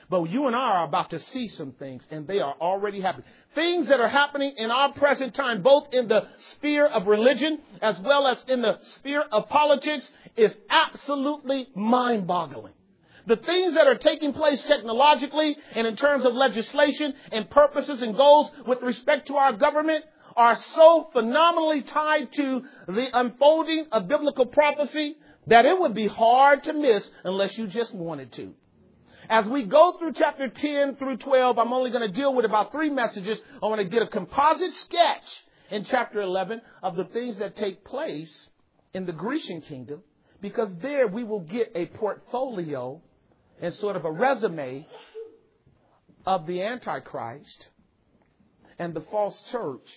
But you and I are about to see some things, and they are already happening. Things that are happening in our present time, both in the sphere of religion as well as in the sphere of politics, is absolutely mind-boggling. The things that are taking place technologically and in terms of legislation and purposes and goals with respect to our government are so phenomenally tied to the unfolding of biblical prophecy that it would be hard to miss unless you just wanted to. As we go through chapter ten through twelve, I'm only going to deal with about three messages. I want to get a composite sketch in chapter eleven of the things that take place in the Grecian kingdom, because there we will get a portfolio and sort of a resume of the Antichrist and the false church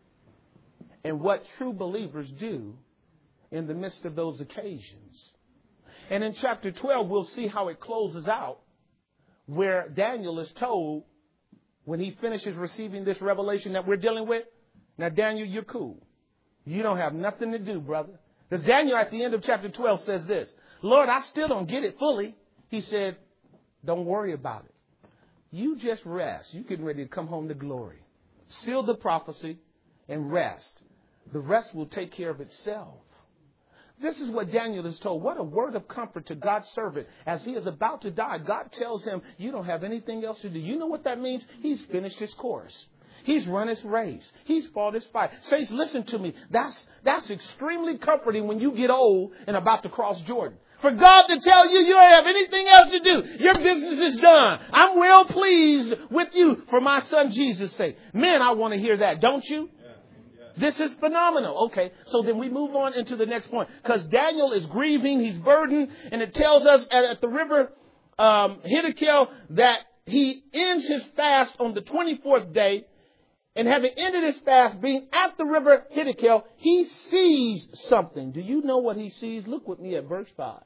and what true believers do in the midst of those occasions. And in chapter twelve, we'll see how it closes out, where Daniel is told when he finishes receiving this revelation that we're dealing with, now, Daniel, you're cool. You don't have nothing to do, brother. Because Daniel at the end of chapter twelve says this, Lord, I still don't get it fully. He said, don't worry about it. You just rest. You're getting ready to come home to glory. Seal the prophecy and rest. The rest will take care of itself. This is what Daniel is told. What a word of comfort to God's servant. As he is about to die, God tells him, you don't have anything else to do. You know what that means? He's finished his course. He's run his race. He's fought his fight. Saints, listen to me. That's, that's extremely comforting when you get old and about to cross Jordan. For God to tell you you don't have anything else to do. Your business is done. I'm well pleased with you for my son Jesus' sake. Men, I want to hear that, don't you? This is phenomenal. Okay, so then we move on into the next point. Because Daniel is grieving, he's burdened, and it tells us at, at the river um, Hiddekel that he ends his fast on the twenty-fourth day. And having ended his fast, being at the river Hiddekel, he sees something. Do you know what he sees? Look with me at verse five.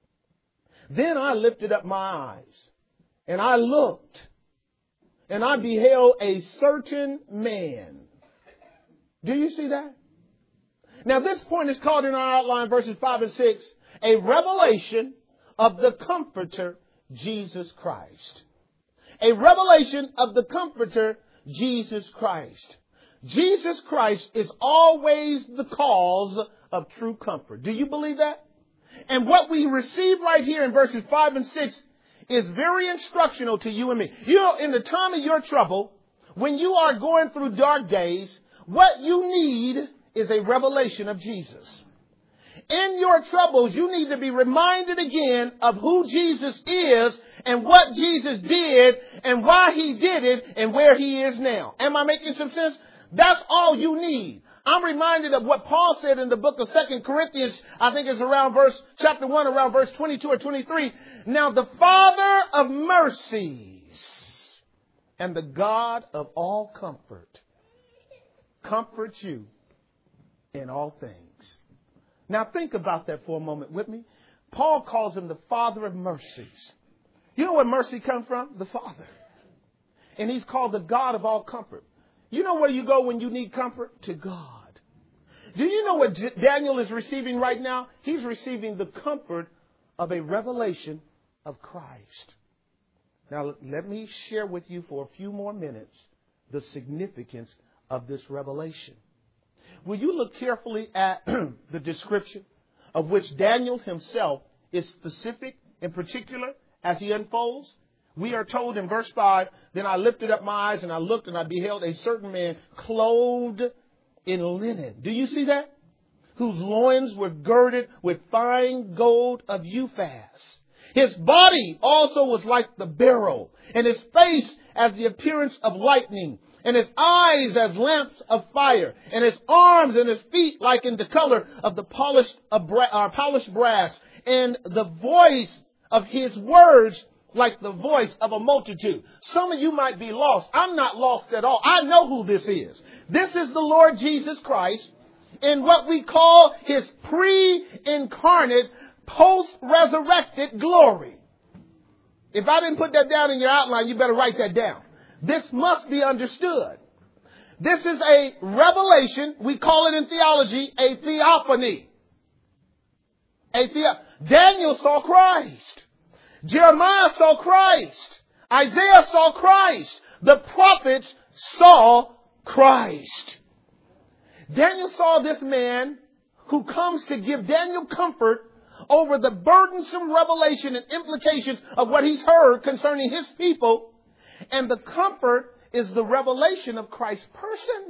Then I lifted up my eyes, and I looked, and I beheld a certain man. Do you see that? Now, this point is called in our outline, verses five and six, a revelation of the Comforter, Jesus Christ. A revelation of the Comforter, Jesus Christ. Jesus Christ is always the cause of true comfort. Do you believe that? And what we receive right here in verses five and six is very instructional to you and me. You know, in the time of your trouble, when you are going through dark days, what you need is a revelation of Jesus. In your troubles, you need to be reminded again of who Jesus is and what Jesus did and why he did it and where he is now. Am I making some sense? That's all you need. I'm reminded of what Paul said in the book of Second Corinthians, I think it's around verse, chapter one, around verse twenty-two or twenty-three. Now the Father of mercies and the God of all comfort comforts you in all things. Now think about that for a moment with me. Paul calls him the Father of mercies. You know where mercy comes from? The Father. And he's called the God of all comfort. You know where you go when you need comfort? To God. Do you know what Daniel is receiving right now? He's receiving the comfort of a revelation of Christ. Now, let me share with you for a few more minutes the significance of this revelation. Will you look carefully at the description of which Daniel himself is specific in particular as he unfolds? We are told in verse five, then I lifted up my eyes and I looked and I beheld a certain man clothed in linen. Do you see that? Whose loins were girded with fine gold of Uphaz. His body also was like the beryl, and his face as the appearance of lightning, and his eyes as lamps of fire, and his arms and his feet like in the color of the polished, uh, bra- uh, polished brass, and the voice of his words like the voice of a multitude. Some of you might be lost. I'm not lost at all. I know who this is. This is the Lord Jesus Christ in what we call his pre-incarnate, post-resurrected glory. If I didn't put that down in your outline, you better write that down. This must be understood. This is a revelation. We call it in theology a theophany. A the- Daniel saw Christ. Jeremiah saw Christ. Isaiah saw Christ. The prophets saw Christ. Daniel saw this man who comes to give Daniel comfort over the burdensome revelation and implications of what he's heard concerning his people. And the comfort is the revelation of Christ's person.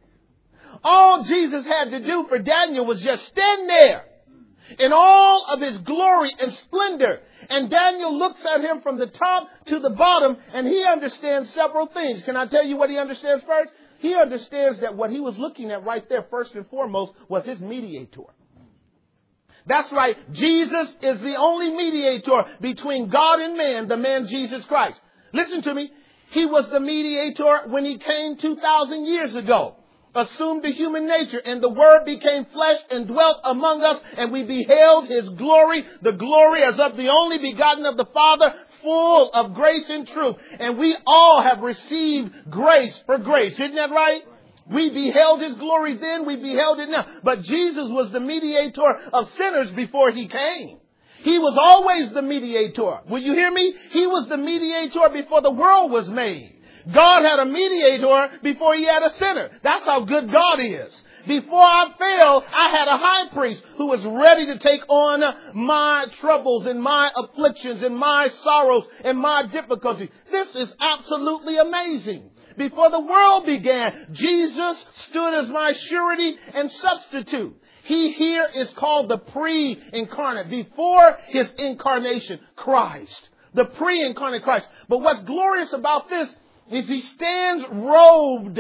All Jesus had to do for Daniel was just stand there in all of his glory and splendor. And Daniel looks at him from the top to the bottom, and he understands several things. Can I tell you what he understands first? He understands that what he was looking at right there, first and foremost, was his mediator. That's right. Jesus is the only mediator between God and man, the man Jesus Christ. Listen to me. He was the mediator when he came two thousand years ago, assumed a human nature, and the Word became flesh and dwelt among us, and we beheld his glory, the glory as of the only begotten of the Father, full of grace and truth. And we all have received grace for grace. Isn't that right? We beheld his glory then, we beheld it now. But Jesus was the mediator of sinners before he came. He was always the mediator. Will you hear me? He was the mediator before the world was made. God had a mediator before he had a sinner. That's how good God is. Before I fell, I had a high priest who was ready to take on my troubles and my afflictions and my sorrows and my difficulties. This is absolutely amazing. Before the world began, Jesus stood as my surety and substitute. He here is called the pre-incarnate. Before his incarnation, Christ. The pre-incarnate Christ. But what's glorious about this is he stands robed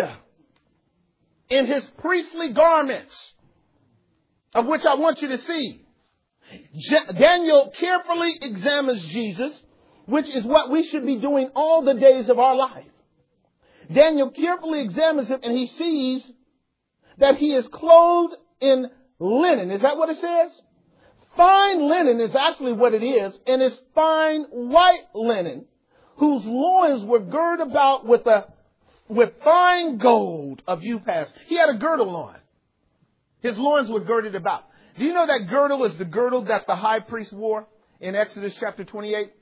in his priestly garments, of which I want you to see. Je- Daniel carefully examines Jesus, which is what we should be doing all the days of our life. Daniel carefully examines him, and he sees that he is clothed in linen. Is that what it says? Fine linen is actually what it is, and it's fine white linen, whose loins were girded about with a with fine gold of Uphaz. He had a girdle on. His loins were girded about. Do you know that girdle is the girdle that the high priest wore in Exodus chapter twenty-eight?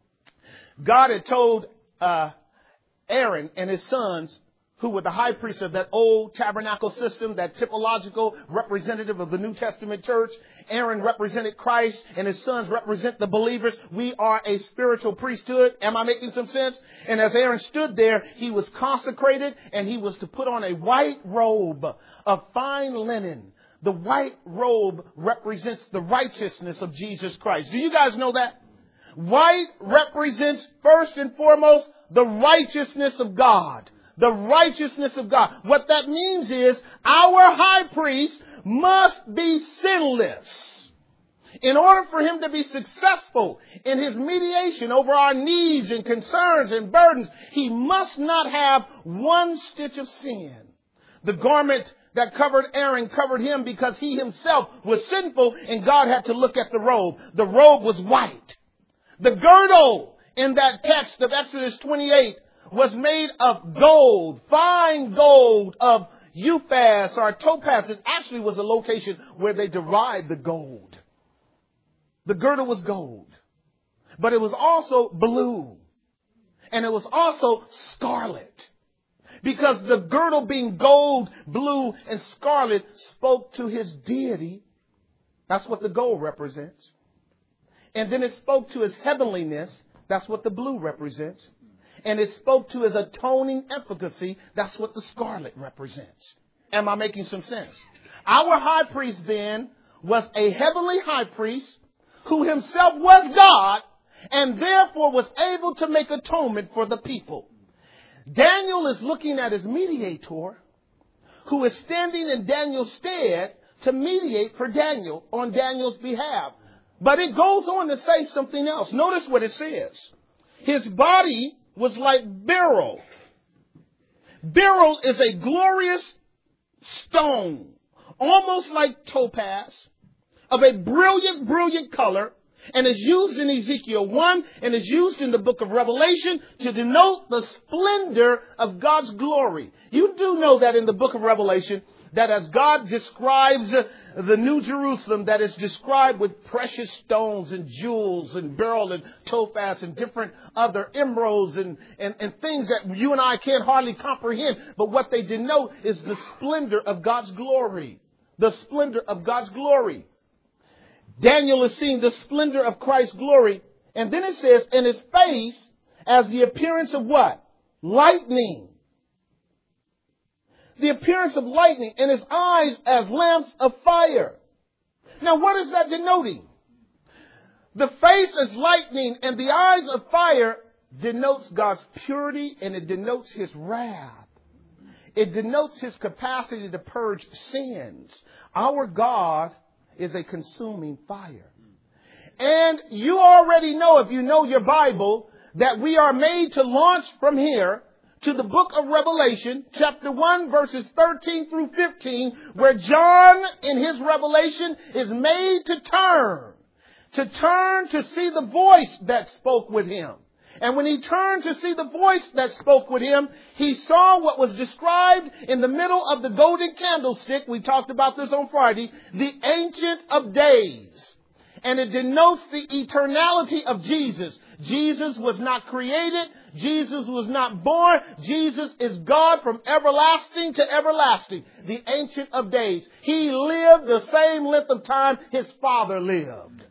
God had told uh, Aaron and his sons, who were the high priests of that old tabernacle system, that typological representative of the New Testament church. Aaron represented Christ and his sons represent the believers. We are a spiritual priesthood. Am I making some sense? And as Aaron stood there, he was consecrated and he was to put on a white robe of fine linen. The white robe represents the righteousness of Jesus Christ. Do you guys know that? White represents first and foremost the righteousness of God. The righteousness of God. What that means is our high priest must be sinless. In order for him to be successful in his mediation over our needs and concerns and burdens, he must not have one stitch of sin. The garment that covered Aaron covered him because he himself was sinful, and God had to look at the robe. The robe was white. The girdle in that text of Exodus twenty-eight was made of gold, fine gold of Uphaz or topaz. It actually was a location where they derived the gold. The girdle was gold, but it was also blue, and it was also scarlet, because the girdle being gold, blue, and scarlet spoke to his deity. That's what the gold represents. And then it spoke to his heavenliness. That's what the blue represents. And it spoke to his atoning efficacy. That's what the scarlet represents. Am I making some sense? Our high priest then was a heavenly high priest who himself was God and therefore was able to make atonement for the people. Daniel is looking at his mediator, who is standing in Daniel's stead to mediate for Daniel on Daniel's behalf. But it goes on to say something else. Notice what it says. His body was like beryl. Beryl is a glorious stone, almost like topaz, of a brilliant, brilliant color, and is used in Ezekiel one and is used in the book of Revelation to denote the splendor of God's glory. You do know that in the book of Revelation, that as God describes the New Jerusalem, that is described with precious stones and jewels and beryl and topaz and different other emeralds and, and, and things that you and I can't hardly comprehend. But what they denote is the splendor of God's glory. The splendor of God's glory. Daniel is seeing the splendor of Christ's glory. And then it says, in his face as the appearance of what? Lightning. The appearance of lightning, and his eyes as lamps of fire. Now, what is that denoting? The face as lightning and the eyes of fire denotes God's purity, and it denotes his wrath. It denotes his capacity to purge sins. Our God is a consuming fire. And you already know, if you know your Bible, that we are made to launch from here to the book of Revelation, chapter one, verses thirteen through fifteen, where John, in his revelation, is made to turn, to turn to see the voice that spoke with him. And when he turned to see the voice that spoke with him, he saw what was described in the middle of the golden candlestick. We talked about this on Friday, the Ancient of Days. And it denotes the eternality of Jesus. Jesus was not created. Jesus was not born. Jesus is God from everlasting to everlasting. The Ancient of Days. He lived the same length of time his Father lived.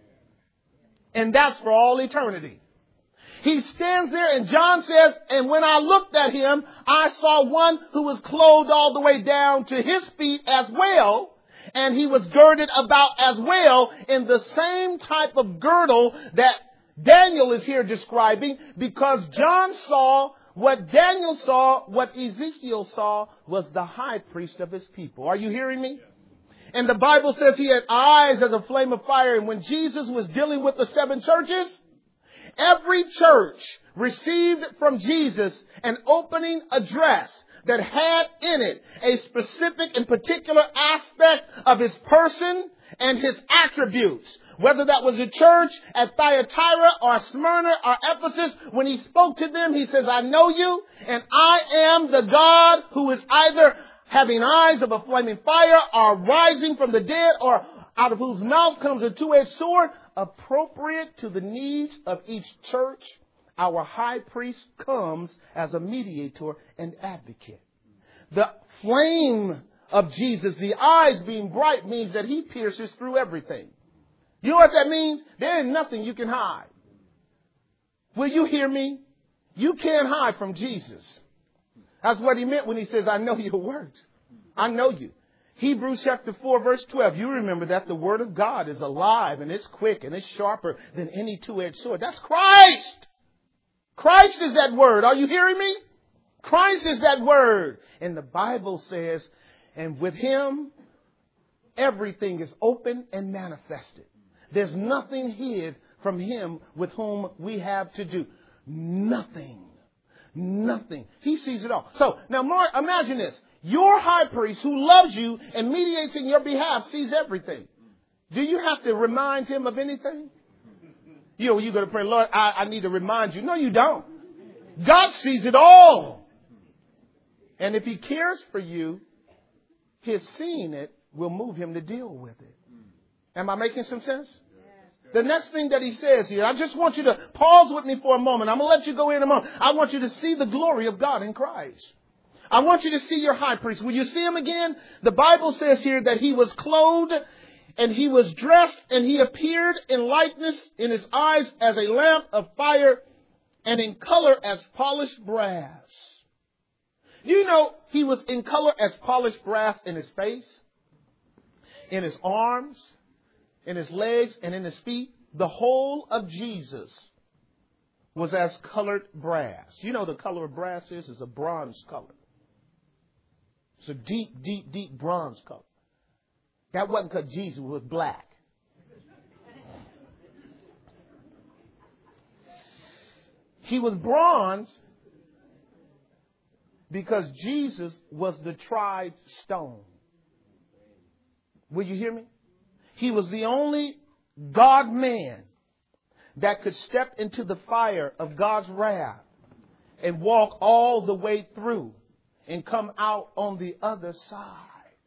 And that's for all eternity. He stands there and John says, and when I looked at him, I saw one who was clothed all the way down to his feet as well. And he was girded about as well in the same type of girdle that Daniel is here describing, because John saw what Daniel saw, what Ezekiel saw was the high priest of his people. Are you hearing me? And the Bible says he had eyes as a flame of fire. And when Jesus was dealing with the seven churches, every church received from Jesus an opening address that had in it a specific and particular aspect of his person and his attributes. Whether that was a church at Thyatira or Smyrna or Ephesus, when he spoke to them, he says, I know you, and I am the God who is either having eyes of a flaming fire or rising from the dead, or out of whose mouth comes a two-edged sword, appropriate to the needs of each church. Our high priest comes as a mediator and advocate. The flame of Jesus, the eyes being bright, means that he pierces through everything. You know what that means? There ain't nothing you can hide. Will you hear me? You can't hide from Jesus. That's what he meant when he says, I know your works. I know you. Hebrews chapter four, verse twelve. You remember that the word of God is alive and it's quick and it's sharper than any two-edged sword. That's Christ. Christ is that word. Are you hearing me? Christ is that word. And the Bible says, and with him, everything is open and manifested. There's nothing hid from him with whom we have to do. Nothing. Nothing. He sees it all. So now, Mark, imagine this. Your high priest who loves you and mediates in your behalf sees everything. Do you have to remind him of anything? You know, you're going to pray, Lord, I, I need to remind you. No, you don't. God sees it all. And if he cares for you, his seeing it will move him to deal with it. Am I making some sense? The next thing that he says here, I just want you to pause with me for a moment. I'm going to let you go in a moment. I want you to see the glory of God in Christ. I want you to see your high priest. Will you see him again? The Bible says here that he was clothed and he was dressed and he appeared in likeness in his eyes as a lamp of fire and in color as polished brass. You know, he was in color as polished brass in his face, in his arms, in his legs, and in his feet. The whole of Jesus was as colored brass. You know the color of brass is? It's a bronze color. It's a deep, deep, deep bronze color. That wasn't because Jesus was black. He was bronze because Jesus was the tried stone. Will you hear me? He was the only God-man that could step into the fire of God's wrath and walk all the way through and come out on the other side.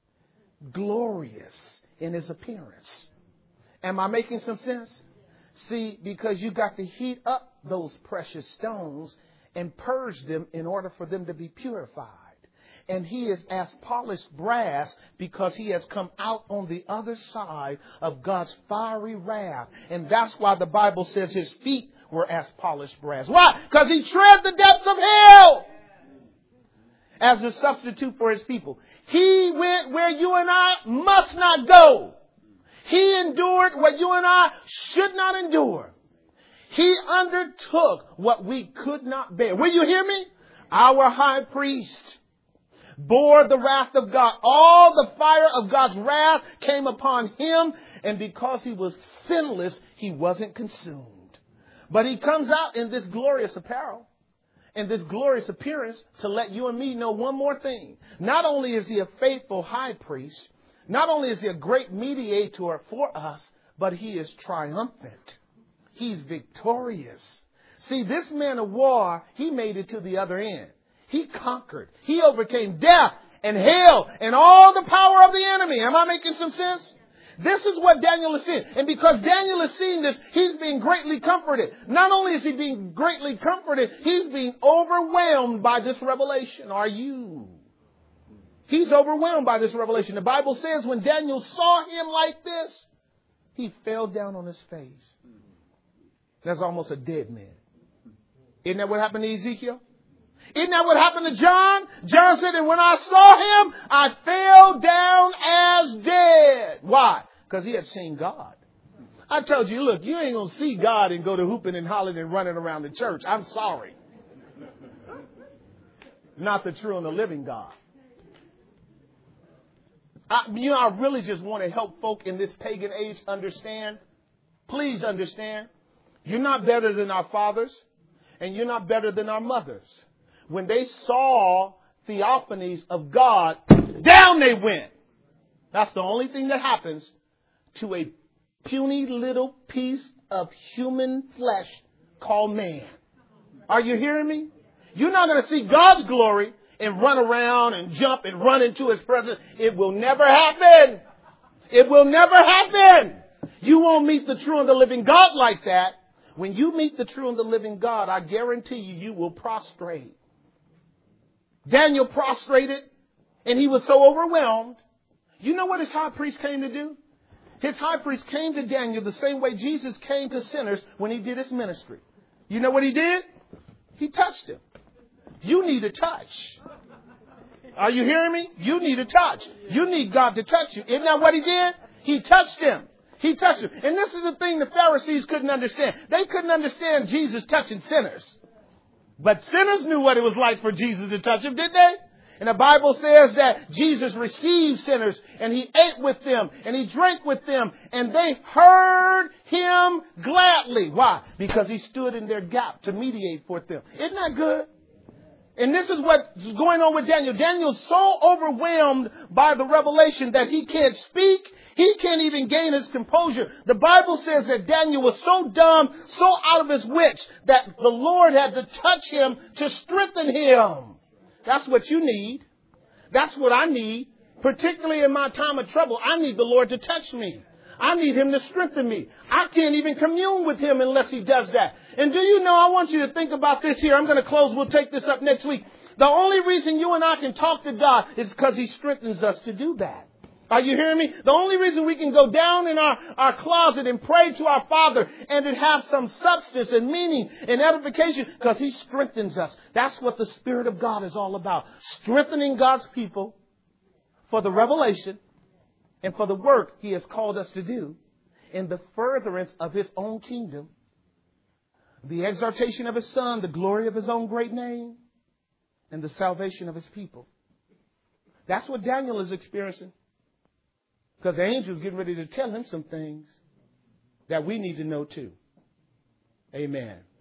glorious in his appearance. Am I making some sense? See, because you got to heat up those precious stones and purge them in order for them to be purified. And he is as polished brass because he has come out on the other side of God's fiery wrath. And that's why the Bible says his feet were as polished brass. Why? Because he tread the depths of hell as a substitute for his people. He went where you and I must not go. He endured what you and I should not endure. He undertook what we could not bear. Will you hear me? Our high priest bore the wrath of God. All the fire of God's wrath came upon him. And because he was sinless, he wasn't consumed. But he comes out in this glorious apparel, in this glorious appearance, to let you and me know one more thing. Not only is he a faithful high priest, not only is he a great mediator for us, but he is triumphant. He's victorious. See, this man of war, he made it to the other end. He conquered. He overcame death and hell and all the power of the enemy. Am I making some sense? This is what Daniel is seeing. And because Daniel is seeing this, he's being greatly comforted. Not only is he being greatly comforted, he's being overwhelmed by this revelation. Are you? He's overwhelmed by this revelation. The Bible says when Daniel saw him like this, he fell down on his face. That's almost a dead man. Isn't that what happened to Ezekiel? Isn't that what happened to John? John said, and when I saw him, I fell down as dead. Why? Because he had seen God. I told you, look, you ain't going to see God and go to hooping and hollering and running around the church. I'm sorry. Not the true and the living God. I, you know, I really just want to help folk in this pagan age understand. Please understand. You're not better than our fathers, and you're not better than our mothers. When they saw theophanies of God, down they went. That's the only thing that happens to a puny little piece of human flesh called man. Are you hearing me? You're not going to see God's glory and run around and jump and run into his presence. It will never happen. It will never happen. You won't meet the true and the living God like that. When you meet the true and the living God, I guarantee you, you will prostrate. Daniel prostrated, and he was so overwhelmed. You know what his high priest came to do? His high priest came to Daniel the same way Jesus came to sinners when he did his ministry. You know what he did? He touched him. You need a touch. Are you hearing me? You need a touch. You need God to touch you. Isn't that what he did? He touched him. He touched him. And this is the thing the Pharisees couldn't understand. They couldn't understand Jesus touching sinners. But sinners knew what it was like for Jesus to touch them, did they? And the Bible says that Jesus received sinners and he ate with them and he drank with them and they heard him gladly. Why? Because he stood in their gap to mediate for them. Isn't that good? And this is what's going on with Daniel. Daniel's so overwhelmed by the revelation that he can't speak. He can't even gain his composure. The Bible says that Daniel was so dumb, so out of his wits, that the Lord had to touch him to strengthen him. That's what you need. That's what I need. Particularly in my time of trouble, I need the Lord to touch me. I need him to strengthen me. I can't even commune with him unless he does that. And do you know, I want you to think about this here. I'm going to close. We'll take this up next week. The only reason you and I can talk to God is because he strengthens us to do that. Are you hearing me? The only reason we can go down in our, our closet and pray to our Father and it have some substance and meaning and edification because he strengthens us. That's what the Spirit of God is all about. Strengthening God's people for the revelation and for the work he has called us to do in the furtherance of his own kingdom, the exaltation of his Son, the glory of his own great name, and the salvation of his people. That's what Daniel is experiencing. Because the angel's getting ready to tell him some things that we need to know too. Amen.